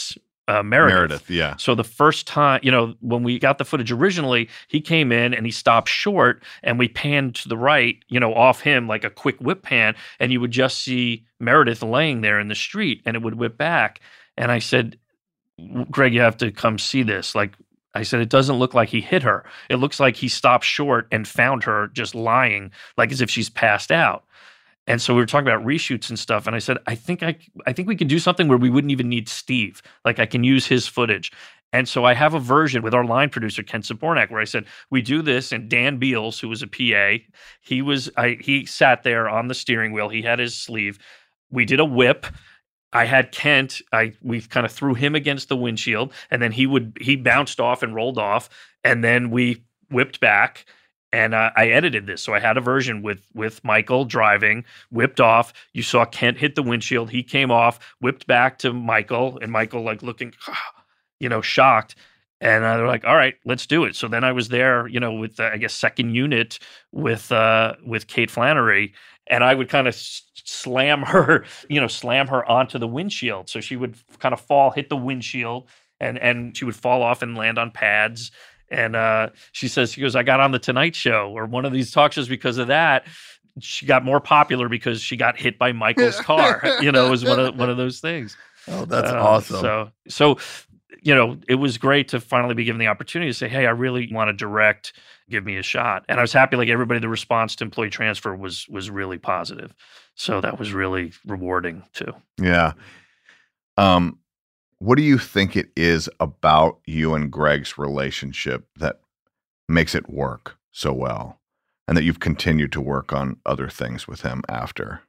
uh, Meredith. Meredith, yeah. So the first time, you know, when we got the footage originally, he came in and he stopped short and we panned to the right, you know, off him like a quick whip pan, and you would just see Meredith laying there in the street and it would whip back. And I said, Greg, you have to come see this. Like, I said, it doesn't look like he hit her. It looks like he stopped short and found her just lying, like as if she's passed out. And so we were talking about reshoots and stuff. And I said, I think I, I think we can do something where we wouldn't even need Steve. Like I can use his footage. And so I have a version with our line producer, Ken Sabornak, where I said, we do this. And Dan Beals, who was a P A, he was, I, he sat there on the steering wheel. He had his sleeve. We did a whip. I had Kent, I, we kind of threw him against the windshield, and then he would, he bounced off and rolled off. And then we whipped back. And uh, I edited this. So I had a version with with Michael driving, whipped off. You saw Kent hit the windshield. He came off, whipped back to Michael, and Michael like looking, you know, shocked. And uh, they're like, all right, let's do it. So then I was there, you know, with, uh, I guess, second unit with uh, with Kate Flannery. And I would kind of s- slam her, you know, slam her onto the windshield. So she would kind of fall, hit the windshield, and and she would fall off and land on pads. And uh, she says, she goes, I got on the Tonight Show or one of these talk shows because of that. She got more popular because she got hit by Michael's car. You know, it was one of one of those things. Oh, that's uh, awesome. So, so, you know, it was great to finally be given the opportunity to say, hey, I really want to direct. Give me a shot. And I was happy, like everybody, the response to employee transfer was was really positive. So that was really rewarding too. Yeah. Um. What do you think it is about you and Greg's relationship that makes it work so well, and that you've continued to work on other things with him after?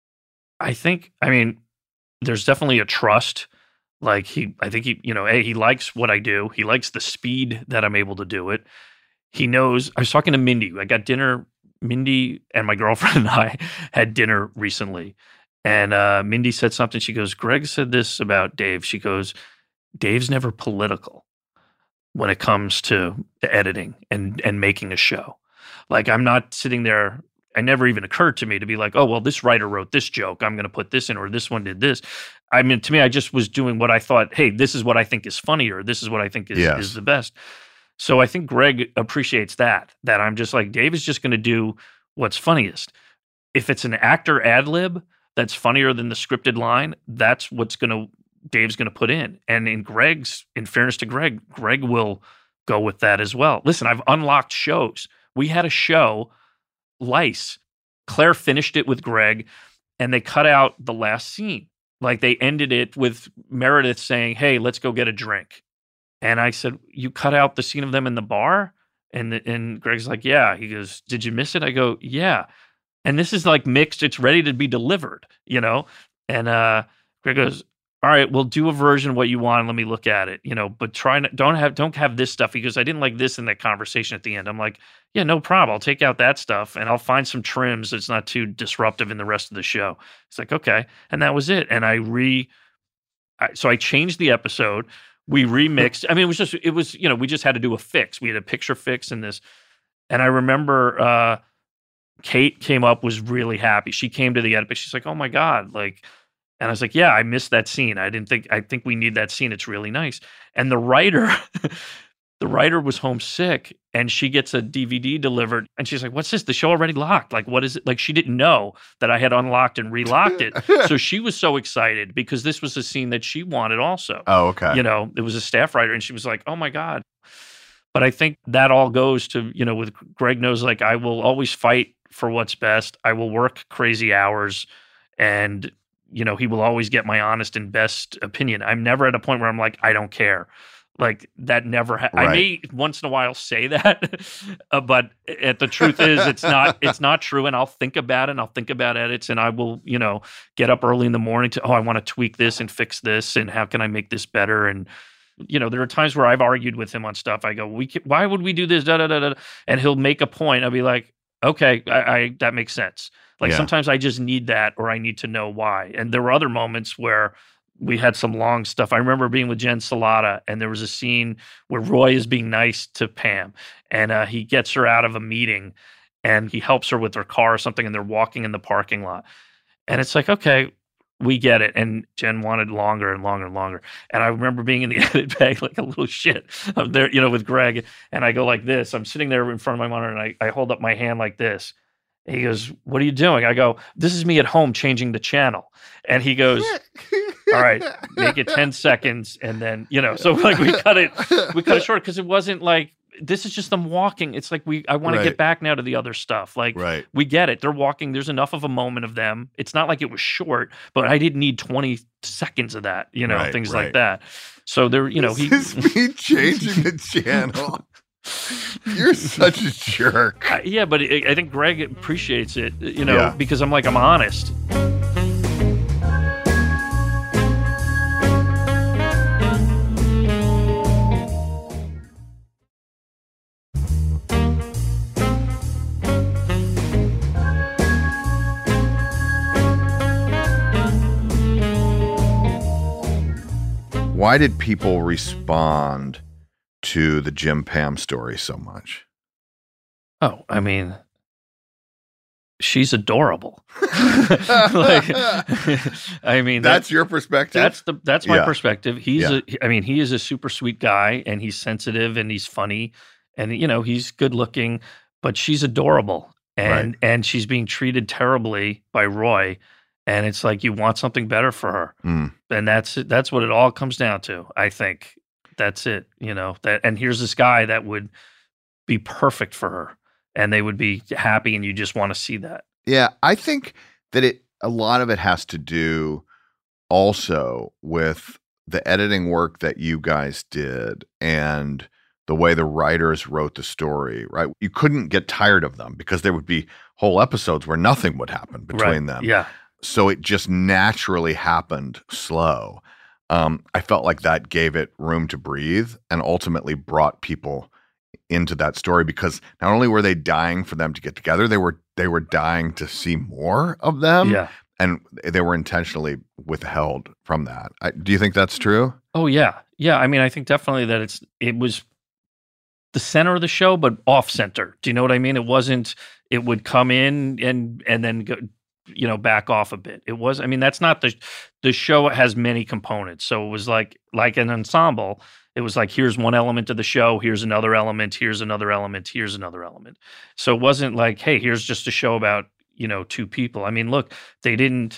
I think, I mean, there's definitely a trust. Like he, I think he, you know, A, he likes what I do. He likes the speed that I'm able to do it. He knows, I was talking to Mindy. I got dinner, Mindy and my girlfriend and I had dinner recently. And uh, Mindy said something. She goes, Greg said this about Dave. She goes, Dave's never political when it comes to, to editing and, and making a show. Like I'm not sitting there. It never even occurred to me to be like, oh, well, this writer wrote this joke. I'm going to put this in, or this one did this. I mean, to me, I just was doing what I thought, hey, this is what I think is funny, or this is what I think is, yes. is the best. So I think Greg appreciates that, that I'm just like, Dave is just going to do what's funniest. If it's an actor ad lib that's funnier than the scripted line, that's what's going to, Dave's going to put in. And in Greg's, in fairness to Greg, Greg will go with that as well. Listen, I've unlocked shows. We had a show, Lice. Claire finished it with Greg, and they cut out the last scene. Like they ended it with Meredith saying, hey, let's go get a drink. And I said, you cut out the scene of them in the bar? And, and Greg's like, yeah. He goes, did you miss it? I go, yeah. And this is like mixed. It's ready to be delivered, you know? And uh, Greg goes, all right, we'll do a version of what you want. And let me look at it, you know, but try not, don't have, don't have this stuff because I didn't like this in that conversation at the end. I'm like, yeah, no problem. I'll take out that stuff and I'll find some trims that's not too disruptive in the rest of the show. It's like, okay. And that was it. And I re, I, so I changed the episode. We remixed. I mean, it was just, it was, you know, we just had to do a fix. We had a picture fix in this. And I remember, uh, Kate came up, was really happy. She came to the edit, but she's like, oh my God. Like, and I was like, yeah, I missed that scene. I didn't think, I think we need that scene. It's really nice. And the writer, the writer was homesick and she gets a D V D delivered and she's like, what's this? The show already locked. Like, what is it? Like, she didn't know that I had unlocked and relocked it. So she was so excited because this was a scene that she wanted also. Oh, okay. You know, it was a staff writer and she was like, oh my God. But I think that all goes to, you know, with Greg knows, like, I will always fight for what's best. I will work crazy hours and, you know, he will always get my honest and best opinion. I'm never at a point where I'm like, I don't care. Like that never, ha- right. I may once in a while say that, uh, but it, the truth is it's not, it's not true. And I'll think about it and I'll think about edits and I will, you know, get up early in the morning to, oh, I want to tweak this and fix this. And how can I make this better? And, you know, there are times where I've argued with him on stuff. I go, we can, why would we do this? Da, da, da, da. And he'll make a point. I'll be like, okay, I, I that makes sense. Like yeah. Sometimes I just need that or I need to know why. And there were other moments where we had some long stuff. I remember being with Jen Salata and there was a scene where Roy is being nice to Pam and uh, he gets her out of a meeting and he helps her with her car or something and they're walking in the parking lot. And it's like, okay, we get it. And Jen wanted longer and longer and longer. And I remember being in the edit bag like a little shit. I'm there, you know, with Greg, and I go like this. I'm sitting there in front of my monitor, and I, I hold up my hand like this. He goes, "What are you doing?" I go, "This is me at home changing the channel." And he goes, "All right, make it ten seconds." And then, you know, so like we cut it, we cut it short because it wasn't like, this is just them walking. It's like, we, I want Right. to get back now to the other stuff. Like, Right. we get it. They're walking. There's enough of a moment of them. It's not like it was short, but I didn't need twenty seconds of that, you know, Right, things right. like that. So there, you know, he, This is me changing the channel. You're such a jerk. I- yeah, but I I think Greg appreciates it, you know, Yeah. because I'm like, I'm honest. Why did people respond to the Jim Pam story so much? Oh, I mean, she's adorable. Like, I mean, That's that- your perspective? That's the that's my Yeah. perspective. He's Yeah. a, I mean, he is a super sweet guy, and he's sensitive, and he's funny, and you know, he's good looking. But she's adorable, and and she's being treated terribly by Roy, and it's like you want something better for her, Mm. and that's it. That's what it all comes down to. I think that's it. You know that, and here's this guy that would be perfect for her, and they would be happy, and you just want to see that. Yeah, I think that it a lot of it has to do also with the editing work that you guys did and the way the writers wrote the story, right? You couldn't get tired of them because there would be whole episodes where nothing would happen between Right. them. Yeah. So it just naturally happened slow. Um, I felt like that gave it room to breathe and ultimately brought people into that story because not only were they dying for them to get together, they were they were dying to see more of them. Yeah. And they were intentionally withheld from that. I, do you think that's true? Oh yeah, yeah. I mean, I think definitely that it's it was the center of the show, but off center. Do you know what I mean? It wasn't. It would come in and and then go, you know, back off a bit. It was. I mean, that's not the the show has many components. So it was like like an ensemble. It was like, here's one element of the show, here's another element, here's another element, here's another element. So it wasn't like, hey, here's just a show about, you know, two people. I mean, look, they didn't.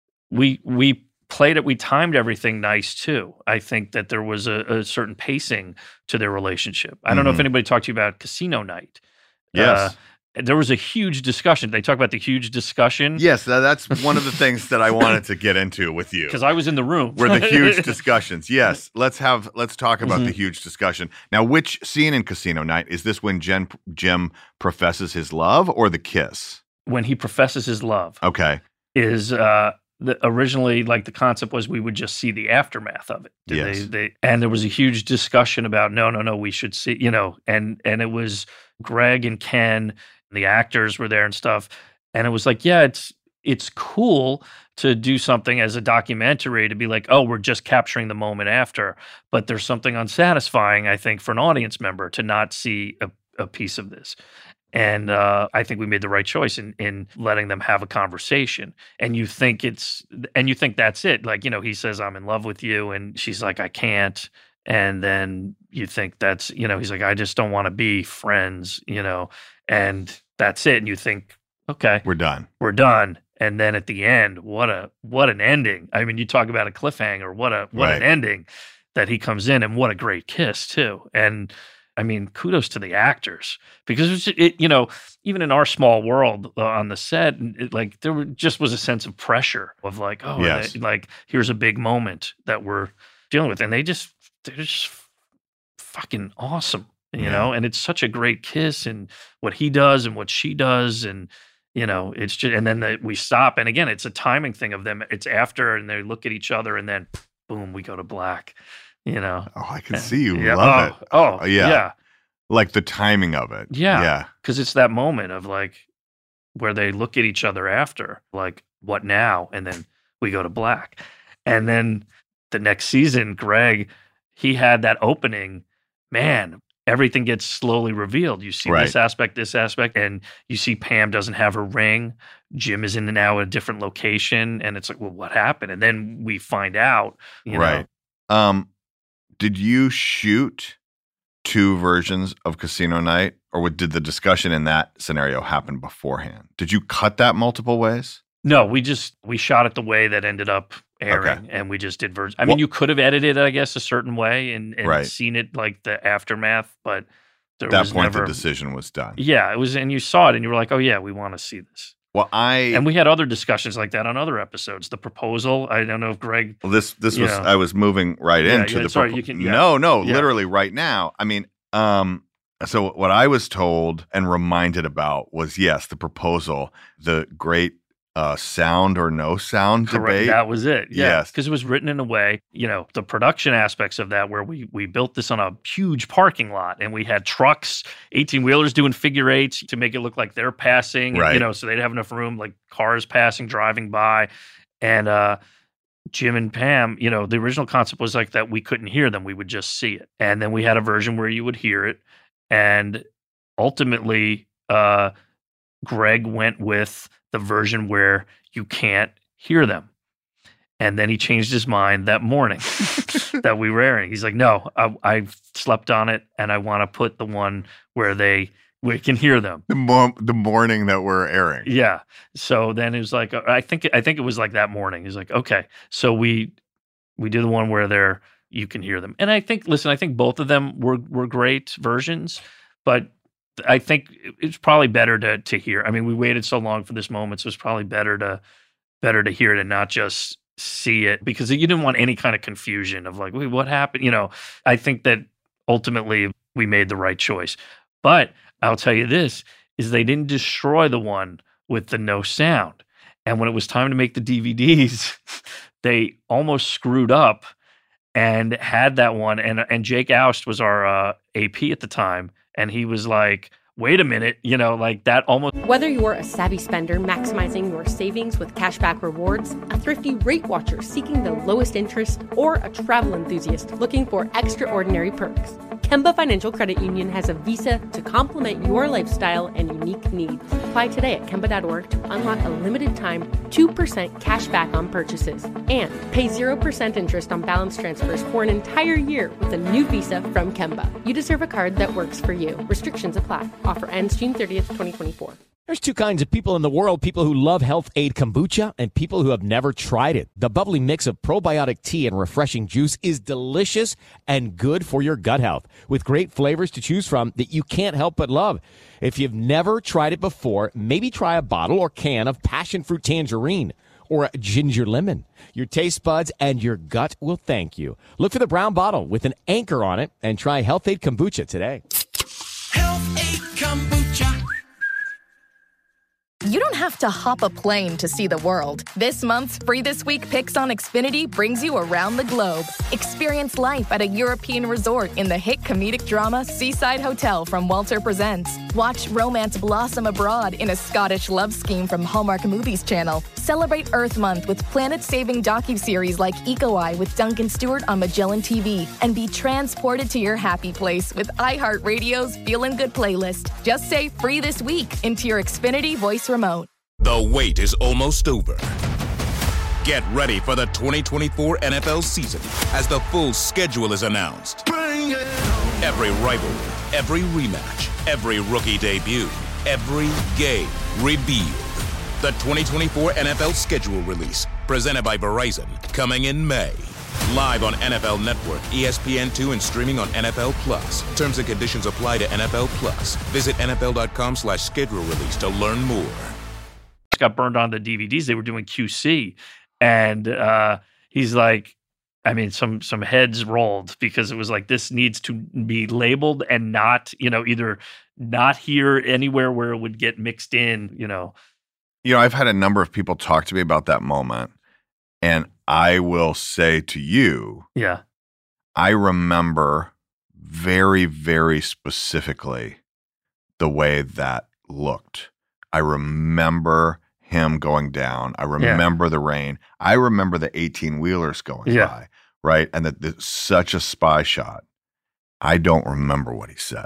We we played it. We timed everything nice too. I think that there was a, a certain pacing to their relationship. I don't know if Mhm. anybody talked to you about Casino Night. Yes. Uh, there was a huge discussion. They talk about the huge discussion. Yes, tha- that's one of the things that I wanted to get into with you. Because I was in the room. Were the huge discussions. Yes, let's have let's talk about Mhm. the huge discussion. Now, which scene in Casino Night is this when Jen, Jim professes his love or the kiss? When he professes his love. Okay. Is uh the, originally like the concept was we would just see the aftermath of it. Did Yes. They, they, and there was a huge discussion about no, no, no, we should see, you know, and and it was Greg and Ken, the actors were there and stuff, and it was like, yeah, it's it's cool to do something as a documentary to be like, oh, we're just capturing the moment after, but there's something unsatisfying, I think, for an audience member to not see a, a piece of this. And uh, I think we made the right choice in in letting them have a conversation. And you think it's, and you think that's it. Like, you know, he says, I'm in love with you. And she's like, I can't. And then you think that's, you know, he's like, I just don't want to be friends, you know, and that's it. And you think, okay, We're done. we're done. And then at the end, what a, what an ending. I mean, you talk about a cliffhanger, what a, what an Right. ending that he comes in, and what a great kiss too. And I mean, kudos to the actors because it, was, it you know, even in our small world uh, on the set, it, like there were, just was a sense of pressure of like, oh, Yes. they- like here's a big moment that we're dealing with, and they just they're just fucking awesome, you Yeah. know. And it's such a great kiss, and what he does and what she does, and you know, it's just, and then the, we stop, and again, it's a timing thing of them. It's after, and they look at each other, and then boom, we go to black. You know. Oh, I can see you Yeah. love oh, it. Oh, yeah. yeah. Like the timing of it. Yeah. Yeah. Because it's that moment of like where they look at each other after, like, what now? And then we go to black. And then the next season, Greg, he had that opening. Man, everything gets slowly revealed. You see Right. this aspect, this aspect, and you see Pam doesn't have her ring. Jim is in now a different location, and it's like, well, what happened? And then we find out, you right. know. Um, did you shoot two versions of Casino Night, or would, did the discussion in that scenario happen beforehand? Did you cut that multiple ways? No, we just we shot it the way that ended up airing, Okay. and we just did versions. I Well- mean, you could have edited it, I guess, a certain way and, and Right. seen it like the aftermath, but there At that was point, never the decision was done. Yeah, it was, and you saw it, and you were like, "Oh yeah, we want to see this." Well, I And we had other discussions like that on other episodes. The proposal. I don't know if Greg. Well, this this you was know. I was moving right Yeah, into yeah, the sorry, propo- you can- yeah. no no Yeah. literally right now. I mean, um, so what I was told and reminded about was yes, the proposal, the great uh, sound or no sound Correct. debate. That was it. Yeah. Yes. Because it was written in a way, you know, the production aspects of that where we we built this on a huge parking lot and we had trucks, eighteen wheelers doing figure eights to make it look like they're passing, Right. you know, so they'd have enough room, like cars passing, driving by. And uh, Jim and Pam, you know, the original concept was like that we couldn't hear them. We would just see it. And then we had a version where you would hear it. And ultimately, uh, Greg went with the version where you can't hear them. And then he changed his mind that morning that we were airing. He's like, no, I, I slept on it and I want to put the one where they we can hear them. The, mo- the morning that we're airing. Yeah. So then it was like, I think I think it was like that morning. He's like, okay. So we we did the one where they're you can hear them. And I think, listen, I think both of them were were great versions, but I think it's probably better to to hear. I mean, we waited so long for this moment, so it's probably better to better to hear it and not just see it, because you didn't want any kind of confusion of like, wait, what happened? You know, I think that ultimately we made the right choice. But I'll tell you this, is they didn't destroy the one with the no sound. And when it was time to make the D V Ds, they almost screwed up and had that one. And and Jake Oust was our uh, A P at the time. And he was like, wait a minute, you know, like that almost. Whether you're a savvy spender maximizing your savings with cashback rewards, a thrifty rate watcher seeking the lowest interest, or a travel enthusiast looking for extraordinary perks, Kemba Financial Credit Union has a visa to complement your lifestyle and unique needs. Apply today at Kemba dot org to unlock a limited time two percent cash back on purchases and pay zero percent interest on balance transfers for an entire year with a new visa from Kemba. You deserve a card that works for you. Restrictions apply. Offer ends June thirtieth, twenty twenty-four. There's two kinds of people in the world, people who love Health Aid Kombucha and people who have never tried it. The bubbly mix of probiotic tea and refreshing juice is delicious and good for your gut health, with great flavors to choose from that you can't help but love. If you've never tried it before, maybe try a bottle or can of passion fruit tangerine or a ginger lemon. Your taste buds and your gut will thank you. Look for the brown bottle with an anchor on it and try Health Aid Kombucha today. Health Aid Kombucha. You don't have to hop a plane to see the world. This month's Free This Week Picks on Xfinity brings you around the globe. Experience life at a European resort in the hit comedic drama Seaside Hotel from Walter Presents. Watch romance blossom abroad in a Scottish love scheme from Hallmark Movies Channel. Celebrate Earth Month with planet-saving docuseries like Eco Eye with Duncan Stewart on Magellan T V. And be transported to your happy place with iHeartRadio's Feelin' Good playlist. Just say Free This Week into your Xfinity voice remote. The wait is almost over. Get ready for the twenty twenty-four N F L season as the full schedule is announced. Every rivalry, every rematch, every rookie debut, every game revealed. The twenty twenty-four N F L schedule release, presented by Verizon, coming in May. Live on N F L Network, E S P N two, and streaming on N F L Plus. Terms and conditions apply to N F L Plus. Visit N F L dot com slash schedule release to learn more. Got burned on the D V Ds. They were doing Q C. And uh, he's like, I mean, some some heads rolled because it was like, this needs to be labeled and not, you know, either not here anywhere where it would get mixed in, you know. You know, I've had a number of people talk to me about that moment, and I will say to you, yeah, I remember very, very specifically the way that looked. I remember him going down. I remember yeah. the rain. I remember the eighteen-wheelers going yeah. by, right? And that it's such a spy shot. I don't remember what he said.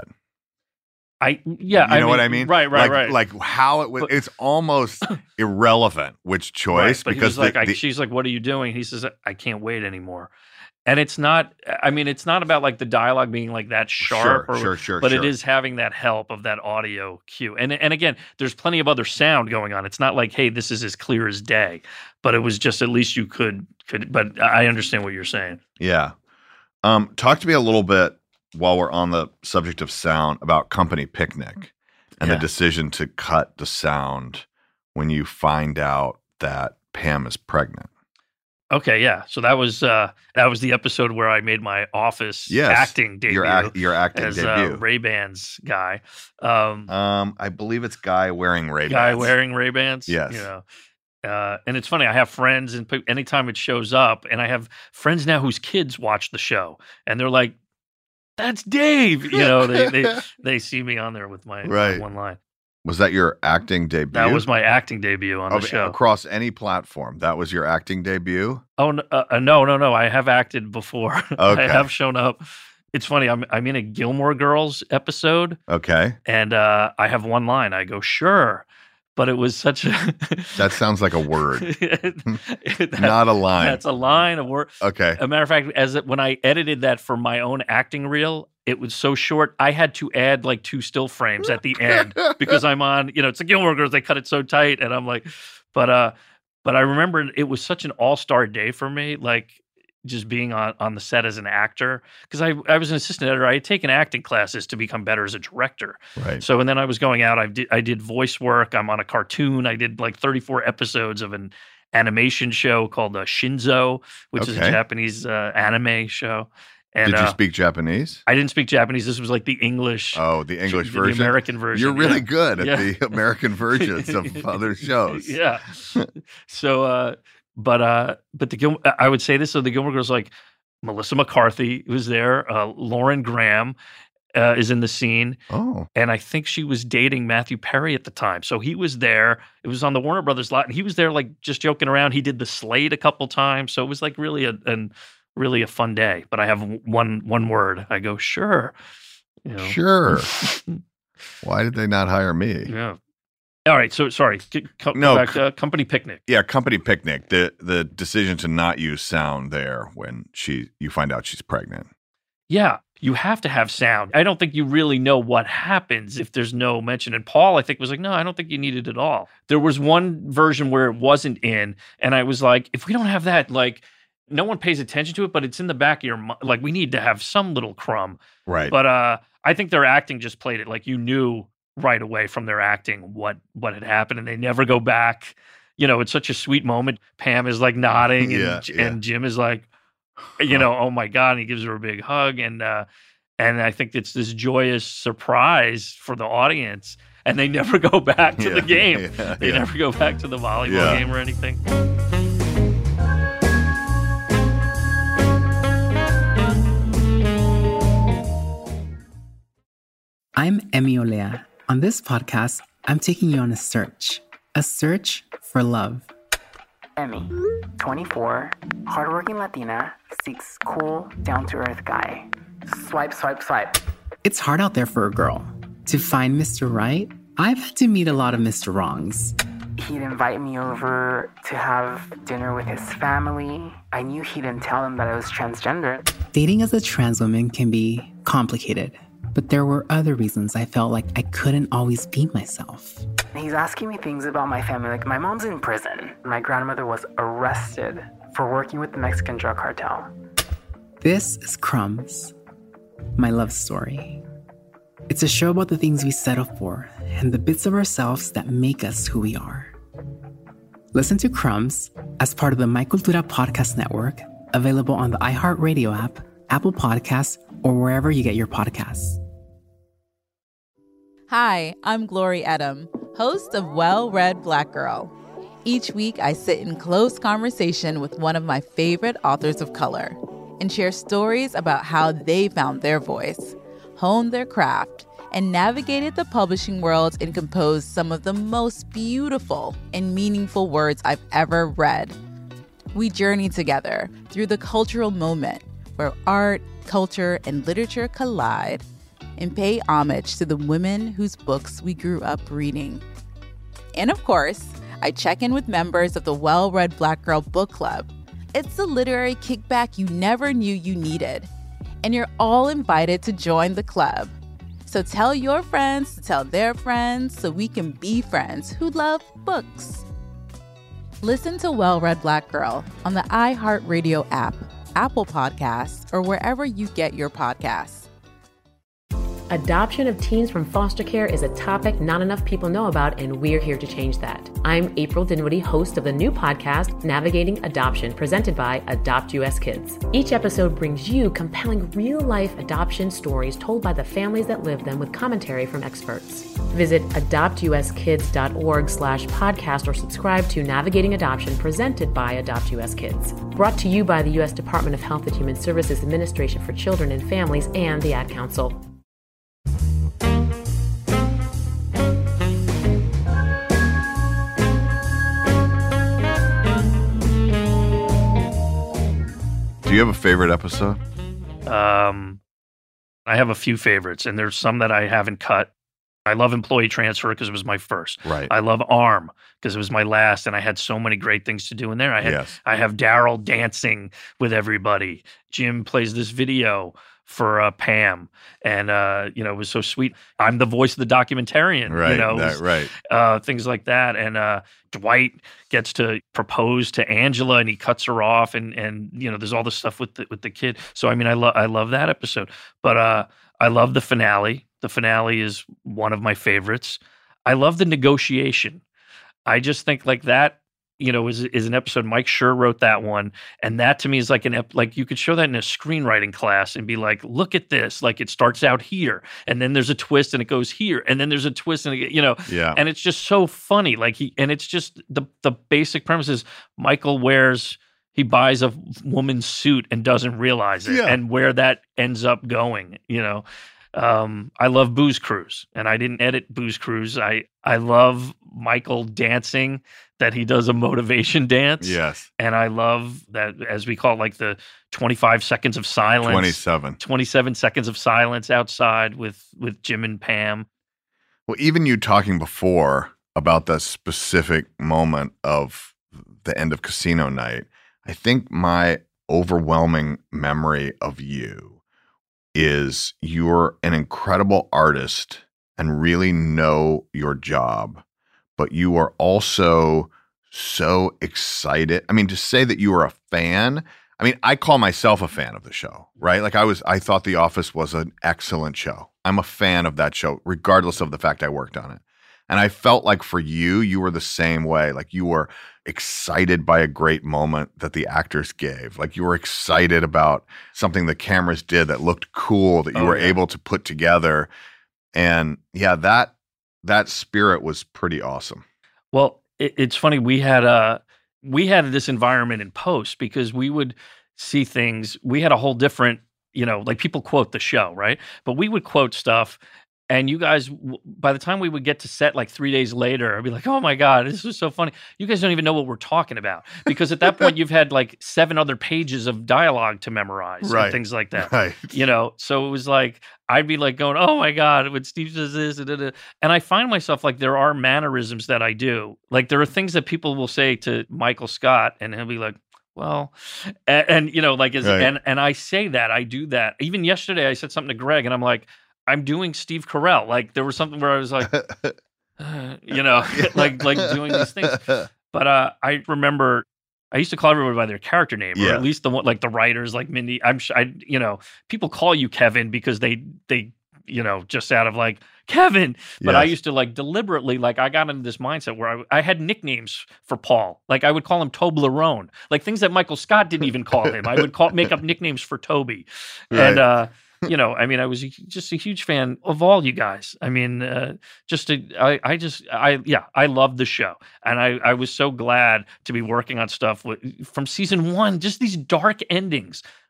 I yeah, you know I mean, what I mean? Right, right, like, right. Like how it was. But, it's almost irrelevant which choice right, but because he was like, the, I, the, she's like, "What are you doing?" He says, "I can't wait anymore." And it's not. I mean, it's not about like the dialogue being like that sharp, sure, or, sure, sure, but sure. it is having that help of that audio cue. And and again, there's plenty of other sound going on. It's not like, hey, this is as clear as day. But it was just at least you could could. But I understand what you're saying. Yeah. Um, talk to me a little bit while we're on the subject of sound about Company Picnic and Yeah. the decision to cut the sound when you find out that Pam is pregnant. Okay, yeah. So that was uh, that was the episode where I made my Office Yes, acting debut. your act- your acting as, debut. Uh, Ray-Bans guy. Um, Um, I believe it's guy wearing Ray-Bans. guy wearing Ray-Bans. Yes. You know. Uh, and it's funny, I have friends, and pe- anytime it shows up, and I have friends now whose kids watch the show, and they're like, "That's Dave." You know, they they, they see me on there with my, my Right. one line. Was that your acting debut? That was my acting debut on Of- the show. across any platform. That was your acting debut. Oh no, uh, uh, no, no, no! I have acted before. Okay. I have shown up. It's funny. I'm I'm in a Gilmore Girls episode, Okay, and uh, I have one line. I go, "Sure," but it was such a that sounds like a word, that- not a line. That's a line, a word. Okay. A matter of fact, as it, when I edited that for my own acting reel, it was so short. I had to add like two still frames at the end because I'm on. You know, it's the Gilmore Girls. They cut it so tight, and I'm like, but uh, but I remember it was such an all star day for me. Like. Just being on, on the set as an actor, because I, I was an assistant editor. I had taken acting classes to become better as a director. Right. So, and then I was going out. I did I did voice work. I'm on a cartoon. I did like thirty-four episodes of an animation show called uh, Shinzo, which is a Okay. Japanese uh, anime show. And Did you uh, speak Japanese? I didn't speak Japanese. This was like the English. Oh, the English the version? American version. You're really yeah. good at Yeah. the American versions of other shows. Yeah. So, uh, but uh, but the Gil- I would say this. So the Gilmore Girls, like Melissa McCarthy was there. Uh, Lauren Graham uh, is in the scene. Oh. And I think she was dating Matthew Perry at the time. So he was there. It was on the Warner Brothers lot, and he was there like just joking around. He did the Slade a couple times. So it was like really a an, really a fun day. But I have one one word. I go, sure. You know? Sure. Why did they not hire me? Yeah. All right. So sorry. G- co- No, back to, uh, Company Picnic. Yeah, Company Picnic. The the decision to not use sound there when she you find out she's pregnant. Yeah, you have to have sound. I don't think you really know what happens if there's no mention. And Paul, I think, was like, no, I don't think you need it at all. There was one version where it wasn't in, and I was like, if we don't have that, like, no one pays attention to it, but it's in the back of your mind. Like, we need to have some little crumb. Right. But uh, I think their acting just played it. Like, you knew right away from their acting what what had happened, and they never go back. You know, it's such a sweet moment. Pam is like nodding, and, Yeah, yeah. and Jim is like, you know, oh my God, and he gives her a big hug, and uh, and I think it's this joyous surprise for the audience, and they never go back to Yeah, the game. yeah, they yeah. never go back to the volleyball Yeah. game or anything. I'm Emmy Olea. On this podcast, I'm taking you on a search, a search for love. Emmy, twenty-four, hardworking Latina, seeks cool, down-to-earth guy. Swipe, swipe, swipe. It's hard out there for a girl. To find Mister Right, I've had to meet a lot of Mister Wrongs. He'd invite me over to have dinner with his family. I knew he didn't tell him that I was transgender. Dating as a trans woman can be complicated, but there were other reasons I felt like I couldn't always be myself. And he's asking me things about my family, like my mom's in prison. My grandmother was arrested for working with the Mexican drug cartel. This is Crumbs, my love story. It's a show about the things we settle for and the bits of ourselves that make us who we are. Listen to Crumbs as part of the My Cultura Podcast Network, available on the iHeartRadio app, Apple Podcasts, or wherever you get your podcasts. Hi, I'm Glory Edom, host of Well Read Black Girl. Each week, I sit in close conversation with one of my favorite authors of color and share stories about how they found their voice, honed their craft, and navigated the publishing world and composed some of the most beautiful and meaningful words I've ever read. We journey together through the cultural moment, where art, culture, and literature collide and pay homage to the women whose books we grew up reading. And of course, I check in with members of the Well Read Black Girl Book Club. It's the literary kickback you never knew you needed. And you're all invited to join the club. So tell your friends to tell their friends so we can be friends who love books. Listen to Well Read Black Girl on the iHeartRadio app, Apple Podcasts, or wherever you get your podcasts. Adoption of teens from foster care is a topic not enough people know about, and we're here to change that. I'm April Dinwiddie, host of the new podcast, Navigating Adoption, presented by Adopt U S Kids. Each episode brings you compelling real-life adoption stories told by the families that live them with commentary from experts. Visit adoptuskids.org slash podcast or subscribe to Navigating Adoption, presented by Adopt U S Kids. Brought to you by the U S Department of Health and Human Services Administration for Children and Families and the Ad Council. Do you have a favorite episode? Um, I have a few favorites, and there's some that I haven't cut. I love Employee Transfer because it was my first. Right. I love Arm because it was my last, and I had so many great things to do in there. I had, Yes. I have Daryl dancing with everybody. Jim plays this video for uh, Pam, and uh, you know, it was so sweet. I'm the voice of the documentarian. Right, You know, it that- was, right. Uh, things like that, and uh, Dwight gets to propose to Angela, and he cuts her off, and and you know, there's all this stuff with the, with the kid. So I mean, I love I love that episode, but uh, I love the finale. The finale is one of my favorites. I love the negotiation. I just think like that, you know, is is an episode. Mike Schur wrote that one, and that to me is like an ep- like you could show that in a screenwriting class and be like, look at this, like it starts out here, and then there's a twist, and it goes here, and then there's a twist, and it, you know, Yeah. and it's just so funny. Like he, and it's just the the basic premise is Michael wears. He buys a woman's suit and doesn't realize it, Yeah. and where that ends up going, you know. Um, I love Booze Cruise, and I didn't edit Booze Cruise. I I love Michael dancing, that he does a motivation dance. Yes. And I love that, as we call it, like the twenty-five seconds of silence. twenty-seven. twenty-seven seconds of silence outside with with Jim and Pam. Well, even you talking before about the specific moment of the end of Casino Night, I think my overwhelming memory of you is you're an incredible artist and really know your job, but you are also so excited. I mean, to say that you are a fan, I mean, I call myself a fan of the show, right? Like I was, I thought The Office was an excellent show. I'm a fan of that show, regardless of the fact I worked on it. And I felt like for you, you were the same way. Like you were excited by a great moment that the actors gave. Like you were excited about something the cameras did that looked cool, that you Oh, were yeah. able to put together. And yeah, that that spirit was pretty awesome. Well, it, it's funny. We had a we had this environment in post because we would see things. We had a whole different, you know, like people quote the show, right? But we would quote stuff. And you guys, w- by the time we would get to set like three days later, I'd be like, oh my God, this is so funny. You guys don't even know what we're talking about. Because at that point, you've had like seven other pages of dialogue to memorize Right. and things like that. Right. You know, so it was like, I'd be like going, oh my God, when Steve says this, da, da, da. And I find myself like there are mannerisms that I do. Like there are things that people will say to Michael Scott, and he'll be like, well, and, and you know, like, as, Right. and, and I say that, I do that. Even yesterday, I said something to Greg, and I'm like, I'm doing Steve Carell. Like there was something where I was like, uh, you know, like like doing these things. But uh, I remember I used to call everybody by their character name, or Yeah. at least the one, like the writers, like Mindy. I'm sure, I, you know, people call you Kevin because they they, you know, just out of like Kevin. But I Yes. used to like deliberately, like I got into this mindset where I, I had nicknames for Paul. Like I would call him Toblerone, like things that Michael Scott didn't even call him. I would call make up nicknames for Toby, Right. and. uh You know, I mean, I was just a huge fan of all you guys. I mean, uh, just to, I, I just, I, yeah, I love the show, and I, I was so glad to be working on stuff with, from season one. Just these dark endings,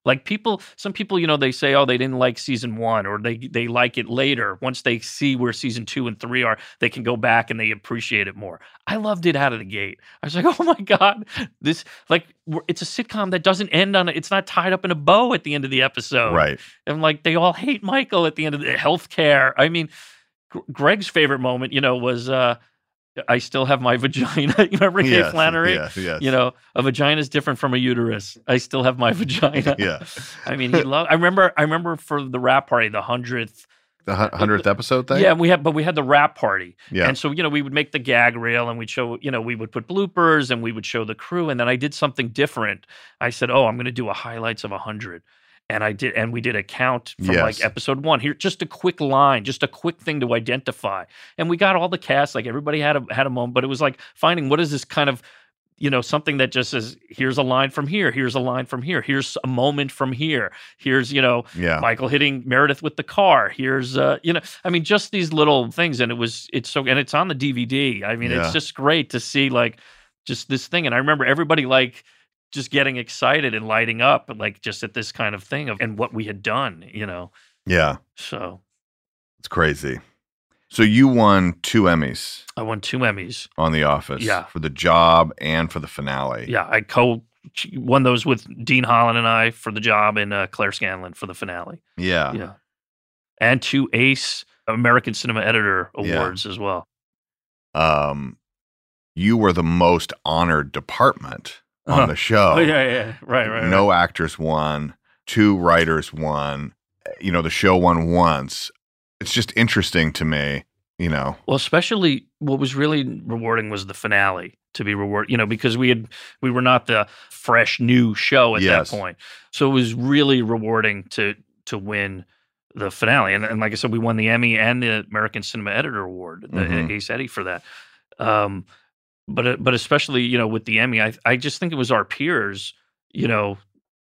Like people, some people, you know, they say, oh, they didn't like season one, or they they like it later. Once they see where season two and three are, they can go back and they appreciate it more. I loved it out of the gate. I was like, oh my God, this, like, it's a sitcom that doesn't end on, it's not tied up in a bow at the end of the episode. Right. And like, they all hate Michael at the end of the healthcare. I mean, G- Greg's favorite moment, you know, was, uh, I still have my vagina. You remember Kay Yes, Flannery? yes, yes. You know, a vagina is different from a uterus. I still have my vagina. Yeah. I mean, he loved. I remember. I remember for the rap party, the hundredth, The hundredth episode thing. yeah, we had, but we had the rap party. Yeah. And so, you know, we would make the gag reel and we'd show, you know, we would put bloopers and we would show the crew. And then I did something different. I said, oh, I'm going to do a highlights of a hundred. And I did, and we did a count from Yes. like episode one. Here, just a quick line, just a quick thing to identify. And we got all the cast, like everybody had a had a moment, but it was like finding what is this kind of, you know, something that just says, here's a line from here, here's a line from here, here's a moment from here, here's, you know, Yeah. Michael hitting Meredith with the car, here's, uh, you know, I mean, just these little things. And it was, it's so, and it's on the D V D. I mean, Yeah. it's just great to see like just this thing. And I remember everybody like, just getting excited and lighting up, like just at this kind of thing of and what we had done, you know. Yeah. So It's crazy. So you won two Emmys I won two Emmys. on The Office. Yeah. For the job and for the finale. Yeah, I co won those with Dean Holland and I for the job, and uh, Claire Scanlon for the finale. Yeah. Yeah, and two Ace American Cinema Editor Awards as well. Um, you were the most honored department on Uh-huh. the show. Oh yeah, yeah, right, right. No right. actors won. Two writers won. You know, the show won once. It's just interesting to me, you know. Well, especially what was really rewarding was the finale to be rewarded, you know, because we had we were not the fresh new show at Yes. that point. So it was really rewarding to to win the finale. And, and like I said, we won the Emmy and the American Cinema Editor Award, the Mhm. Ace Eddie for that. Um, but uh, but especially, you know, with the Emmy, I I just think it was our peers, you know,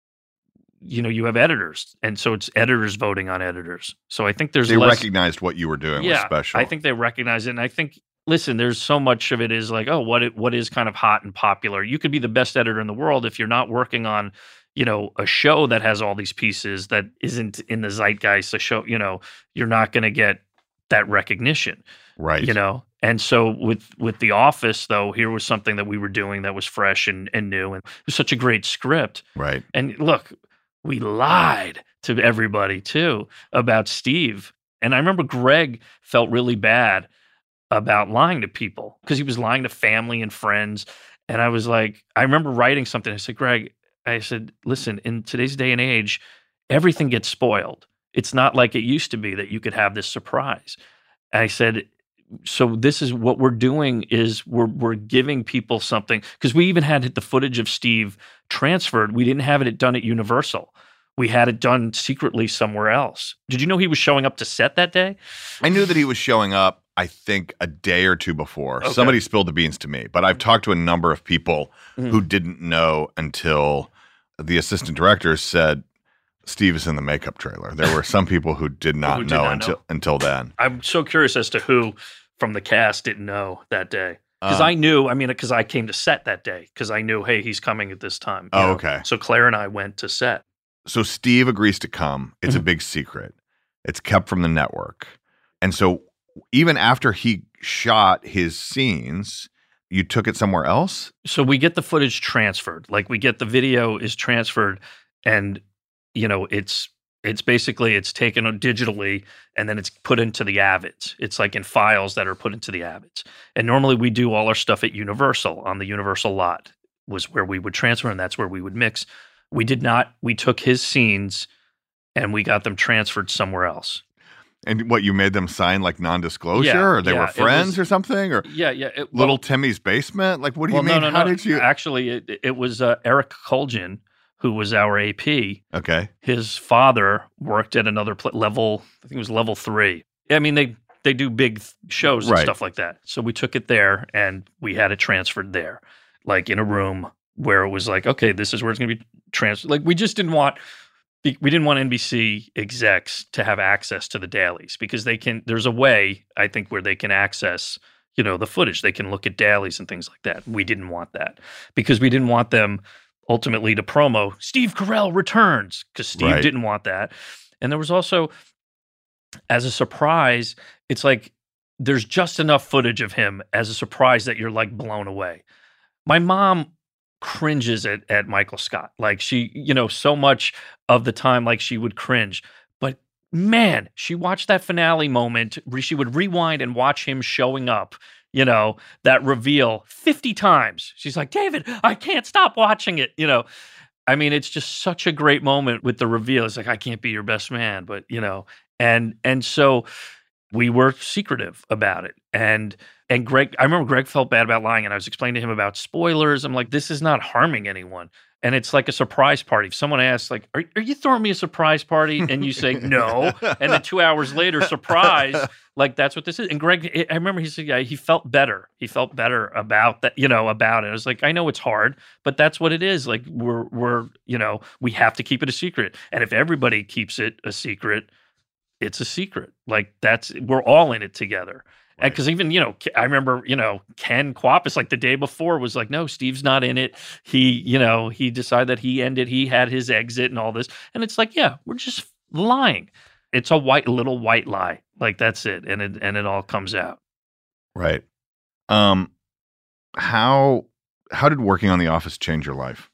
you know, you have editors, and so it's editors voting on editors. So I think there's They less, recognized what you were doing was special. I think they recognize it, and I think, listen, there's so much of it is like, oh, what it, what is kind of hot and popular. You could be the best editor in the world if you're not working on, you know, a show that has all these pieces that isn't in the zeitgeist. A show, you know, you're not going to get that recognition, right? You know, and so with with The Office, though, here was something that we were doing that was fresh and and new, and it was such a great script, right? And look, we lied to everybody too about Steve. And I remember Greg felt really bad about lying to people because he was lying to family and friends. And I was like, I remember writing something. I said, Greg, I said, listen, in today's day and age, everything gets spoiled. It's not like it used to be that you could have this surprise. And I said, so this is what we're doing is we're we're giving people something, because we even had the footage of Steve transferred. We didn't have it done at Universal. We had it done secretly somewhere else. Did you know he was showing up to set that day? I knew that he was showing up, I think, a day or two before. Okay. Somebody spilled the beans to me, but I've talked to a number of people Mhm. who didn't know until the assistant director said, Steve is in the makeup trailer. There were some people who did not Who did know not until know. until then. I'm so curious as to who from the cast didn't know that day. Because Um, I knew, I mean, because I came to set that day, because I knew, hey, he's coming at this time. you Oh, know? okay. So Claire and I went to set. So Steve agrees to come. It's Mm-hmm. a big secret. It's kept from the network. And so even after he shot his scenes, you took it somewhere else? So we get the footage transferred. Like we get the video is transferred, and you know, it's it's basically it's taken digitally and then it's put into the Avids. It's like in files that are put into the Avids. And normally we do all our stuff at Universal on the Universal lot was where we would transfer, and that's where we would mix. We did not. We took his scenes and we got them transferred somewhere else. And what, you made them sign like non-disclosure, Yeah, or they yeah, were it friends was- or something, or Yeah, yeah. It, Little well- Timmy's basement? Like, what do well, you mean? No, no, How no. did you? Actually, it, it was uh, Eric Colgin, who was our A P. Okay. His father worked at another pl- level. I think it was level three. I mean, they they do big th- shows and Right. stuff like that. So we took it there and we had it transferred there, like in a room where it was like, okay, this is where it's going to be transferred. Like we just didn't want. We didn't want N B C execs to have access to the dailies, because they can. There's a way, I think, where they can access, you know, the footage. They can look at dailies and things like that. We didn't want that, because we didn't want them ultimately to promo, Steve Carell returns, because Steve Right. didn't want that. And there was also, as a surprise, it's like there's just enough footage of him as a surprise that you're like blown away. My mom cringes at, at Michael Scott. Like she, you know, so much of the time, like she would cringe. But man, she watched that finale moment where she would rewind and watch him showing up, you know, that reveal fifty times. She's like, David, I can't stop watching it, you know. I mean, it's just such a great moment with the reveal. It's like, I can't be your best man, but, you know, and and so we were secretive about it. And and Greg, I remember Greg felt bad about lying, and I was explaining to him about spoilers. I'm like, this is not harming anyone. And it's like a surprise party. If someone asks, like, are, are you throwing me a surprise party? And you say, no. And then two hours later, surprise, like that's what this is. And Greg, I remember he said, yeah, he felt better. He felt better about that, you know, about it. I was like, I know it's hard, but that's what it is. Like we're, we're, you know, we have to keep it a secret. And if everybody keeps it a secret, it's a secret. Like that's, we're all in it together. And because even, you know, I remember, you know, Ken Quapis, like the day before was like, no, Steve's not in it. He, you know, he decided that he ended, he had his exit and all this. And it's like, yeah, we're just lying. It's a white, little white lie. Like that's it. And it, and it all comes out. Right. Um, how, how did working on The Office change your life?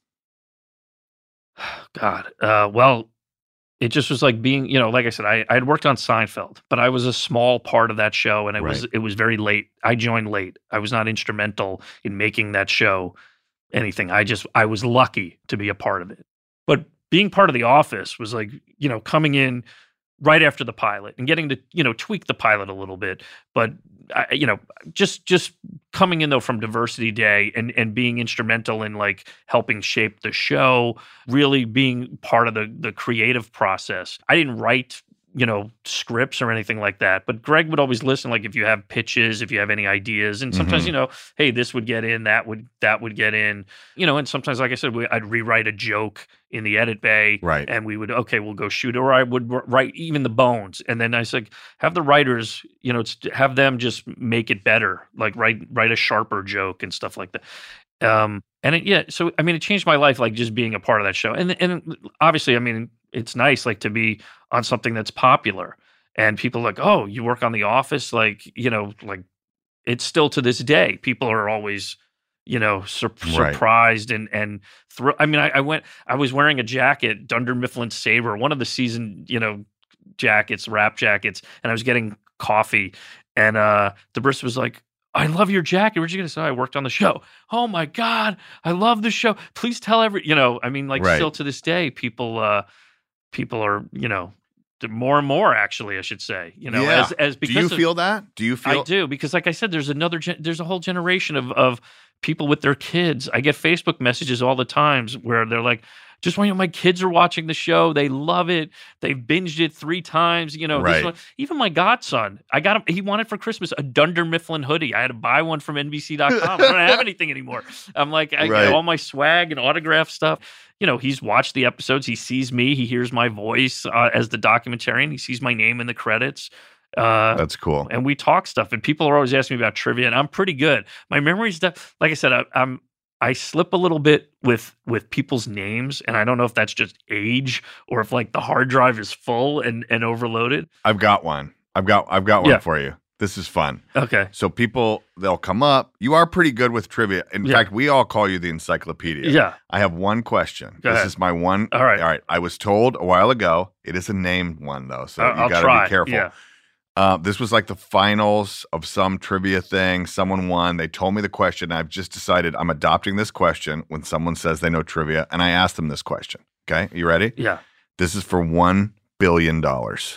God. Uh, well, it just was like being, you know, like I said, I I had worked on Seinfeld, but I was a small part of that show, and it was Right. it was very late. I joined late. I was not instrumental in making that show anything. I just I was lucky to be a part of it. But being part of The Office was like, you know, coming in right after the pilot and getting to, you know, tweak the pilot a little bit. But I, you know, just just coming in though from Diversity Day and and being instrumental in like helping shape the show, really being part of the the creative process. I didn't write, you know, scripts or anything like that, but Greg would always listen. Like if you have pitches, if you have any ideas, and sometimes Mhm. you know, hey, this would get in, that would that would get in, you know. And sometimes, like I said, we, I'd rewrite a joke in the edit bay, Right. and we would okay, we'll go shoot, or I would write even the bones, and then I said, have the writers, you know, it's, have them just make it better, like write write a sharper joke and stuff like that. Um, and it, yeah, so I mean, it changed my life, like just being a part of that show, and and obviously, I mean, it's nice like to be on something that's popular, and people are like, oh, you work on The Office, like you know, like it's still to this day, people are always, you know, sur- Right. surprised and and thr- I mean, I, I went, I was wearing a jacket, Dunder Mifflin Sabre, one of the season, you know, jackets, wrap jackets, and I was getting coffee, and uh, DeBris was like, I love your jacket. Where'd you get it? So I worked on the show. Oh my God, I love the show. Please tell every, you know, I mean, like Right. still to this day, people, uh, people are, you know, more and more actually, I should say, you know, Yeah. as as because Do you of- feel that? Do you feel? I do, because like I said, there's another, gen- there's a whole generation of, of people with their kids. I get Facebook messages all the times where they're like, just when my kids are watching the show, they love it. They've binged it three times. You know, this Right. one, even my godson, I got him, he wanted for Christmas a Dunder Mifflin hoodie. I had to buy one from N B C dot com. I don't have anything anymore. I'm like, I Right. get all my swag and autograph stuff. You know, he's watched the episodes. He sees me. He hears my voice uh, as the documentarian. He sees my name in the credits. Uh, That's cool. And we talk stuff, and people are always asking me about trivia, and I'm pretty good. My memory's de- like I said, I, I'm I slip a little bit with with people's names, and I don't know if that's just age or if like the hard drive is full and and overloaded. I've got one. I've got I've got one Yeah. for you. This is fun. Okay. So people, they'll come up. You are pretty good with trivia. In Yeah. fact, we all call you the encyclopedia. Yeah. I have one question. Go this ahead. is my one. All right. All right. I was told a while ago, it is a named one though, so I'll- you I'll got to try. be careful. Yeah. Uh, this was like the finals of some trivia thing. Someone won. They told me the question. I've just decided I'm adopting this question when someone says they know trivia, and I asked them this question. Okay, you ready? Yeah. This is for one billion dollars.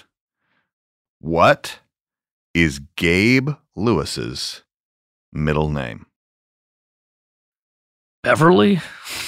What is Gabe Lewis's middle name? Beverly.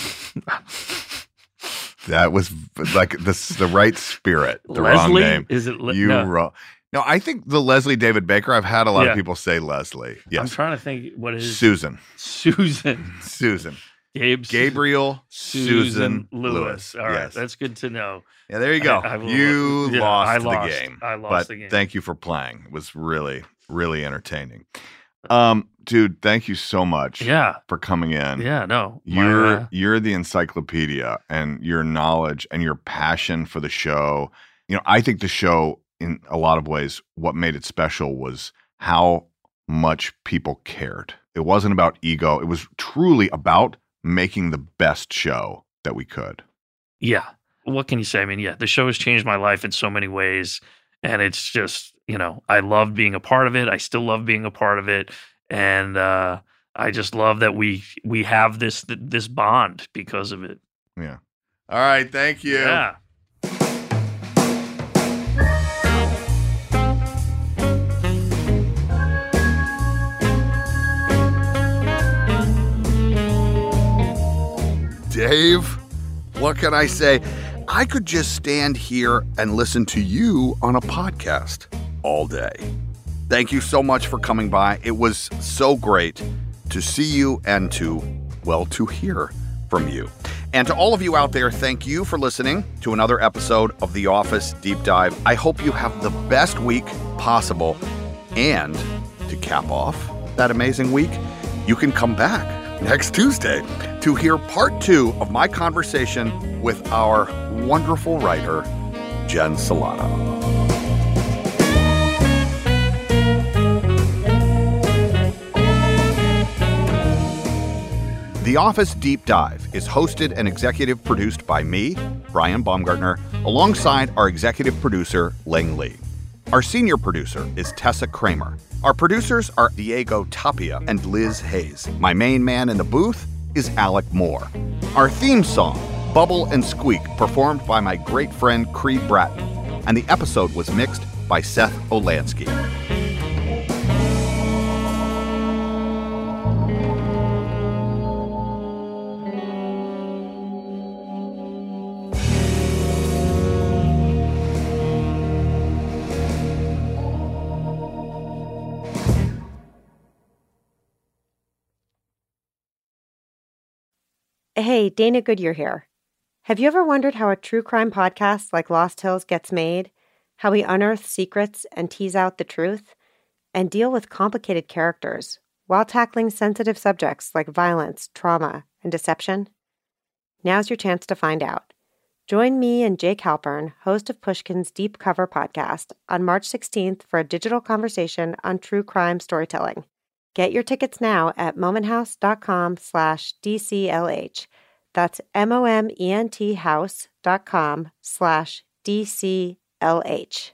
That was like the the right spirit. The wrong Leslie? name. Is it Le- you no. wrong? No, I think the Leslie David Baker. I've had a lot Yeah. of people say Leslie. I'm Yes, trying to think what is Susan. Susan. Susan. Gabe. Gabriel Susan, Susan Lewis. Lewis. All right, Yes. that's good to know. Yeah, there you go. I- I will- you yeah, lost I the lost. game. I lost but the game. Thank you for playing. It was really, really entertaining. Um, dude, thank you so much. Yeah. For coming in. Yeah, no. You're my, uh, you're the encyclopedia, and your knowledge and your passion for the show. You know, I think the show, in a lot of ways, what made it special was how much people cared. It wasn't about ego. It was truly about making the best show that we could. Yeah. What can you say? I mean, yeah, the show has changed my life in so many ways, and it's just, you know, I love being a part of it. I still love being a part of it. And uh, I just love that we we have this this bond because of it. Yeah. All right. Thank you. Yeah. Dave, what can I say? I could just stand here and listen to you on a podcast all day. Thank you so much for coming by. It was so great to see you and to, well, to hear from you. And to all of you out there, thank you for listening to another episode of The Office Deep Dive. I hope you have the best week possible. And to cap off that amazing week, you can come back next Tuesday to hear part two of my conversation with our wonderful writer, Jen Celotta. The Office Deep Dive is hosted and executive produced by me, Brian Baumgartner, alongside our executive producer, Ling Lee. Our senior producer is Tessa Kramer. Our producers are Diego Tapia and Liz Hayes. My main man in the booth is Alec Moore. Our theme song, Bubble and Squeak, performed by my great friend Creed Bratton. And the episode was mixed by Seth Olansky. Hey, Dana Goodyear here. Have you ever wondered how a true crime podcast like Lost Hills gets made? How we unearth secrets and tease out the truth? And deal with complicated characters while tackling sensitive subjects like violence, trauma, and deception? Now's your chance to find out. Join me and Jake Halpern, host of Pushkin's Deep Cover podcast, on March sixteenth for a digital conversation on true crime storytelling. Get your tickets now at momenthouse.com slash DCLH. That's M-O-M-E-N-T house.com slash D-C-L-H.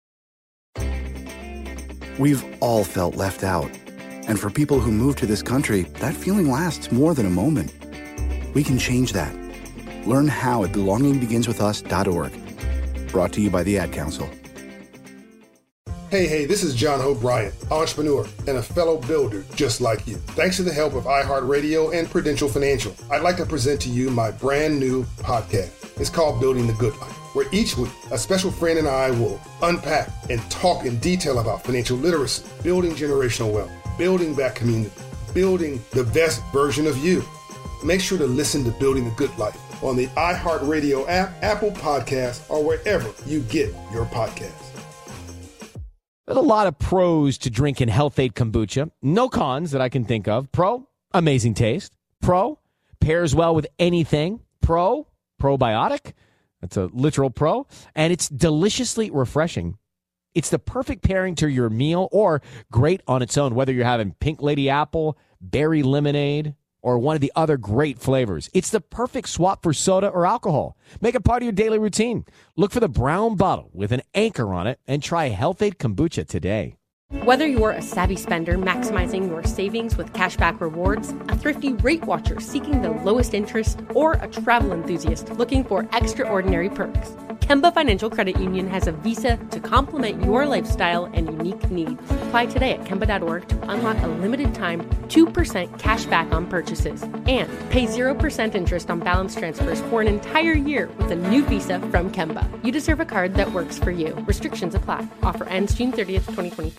We've all felt left out. And for people who move to this country, that feeling lasts more than a moment. We can change that. Learn how at belonging begins with us dot org. Brought to you by the Ad Council. Hey, hey, this is John Hope Bryant, entrepreneur and a fellow builder just like you. Thanks to the help of iHeartRadio and Prudential Financial, I'd like to present to you my brand new podcast. It's called Building the Good Life, where each week a special friend and I will unpack and talk in detail about financial literacy, building generational wealth, building back community, building the best version of you. Make sure to listen to Building the Good Life on the iHeartRadio app, Apple Podcasts, or wherever you get your podcasts. There's a lot of pros to drinking Health-Ade Kombucha. No cons that I can think of. Pro, amazing taste. Pro, pairs well with anything. Pro, probiotic. That's a literal pro. And it's deliciously refreshing. It's the perfect pairing to your meal or great on its own, whether you're having Pink Lady Apple, berry lemonade, or one of the other great flavors. It's the perfect swap for soda or alcohol. Make it part of your daily routine. Look for the brown bottle with an anchor on it and try Health-Ade Kombucha today. Whether you're a savvy spender maximizing your savings with cashback rewards, a thrifty rate watcher seeking the lowest interest, or a travel enthusiast looking for extraordinary perks, Kemba Financial Credit Union has a visa to complement your lifestyle and unique needs. Apply today at Kemba dot org to unlock a limited-time two percent cash back on purchases and pay zero percent interest on balance transfers for an entire year with a new visa from Kemba. You deserve a card that works for you. Restrictions apply. Offer ends June thirtieth, twenty twenty-four.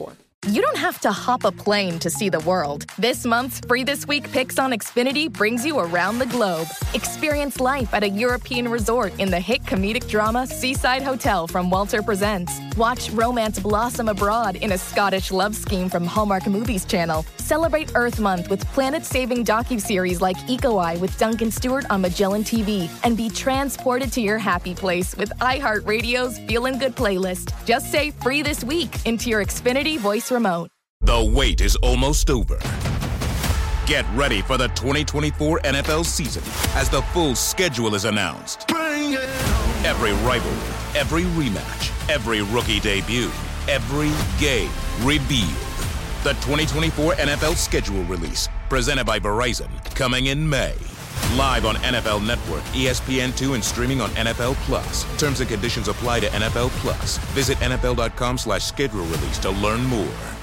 You don't have to hop a plane to see the world. This month's Free This Week Picks on Xfinity brings you around the globe. Experience life at a European resort in the hit comedic drama Seaside Hotel from Walter Presents. Watch romance blossom abroad in a Scottish love scheme from Hallmark Movies Channel. Celebrate Earth Month with planet-saving docuseries like Eco Eye with Duncan Stewart on Magellan T V. And be transported to your happy place with iHeartRadio's Feelin' Good playlist. Just say Free This Week into your Xfinity voice remote. The wait is almost over. Get ready for the twenty twenty-four N F L season as the full schedule is announced. Every rivalry, every rematch, every rookie debut, every game revealed. The twenty twenty-four N F L schedule release, presented by Verizon, coming in May. Live on N F L Network, E S P N two, and streaming on N F L Plus. Terms and conditions apply to N F L Plus. Visit N F L dot com slash schedule release to learn more.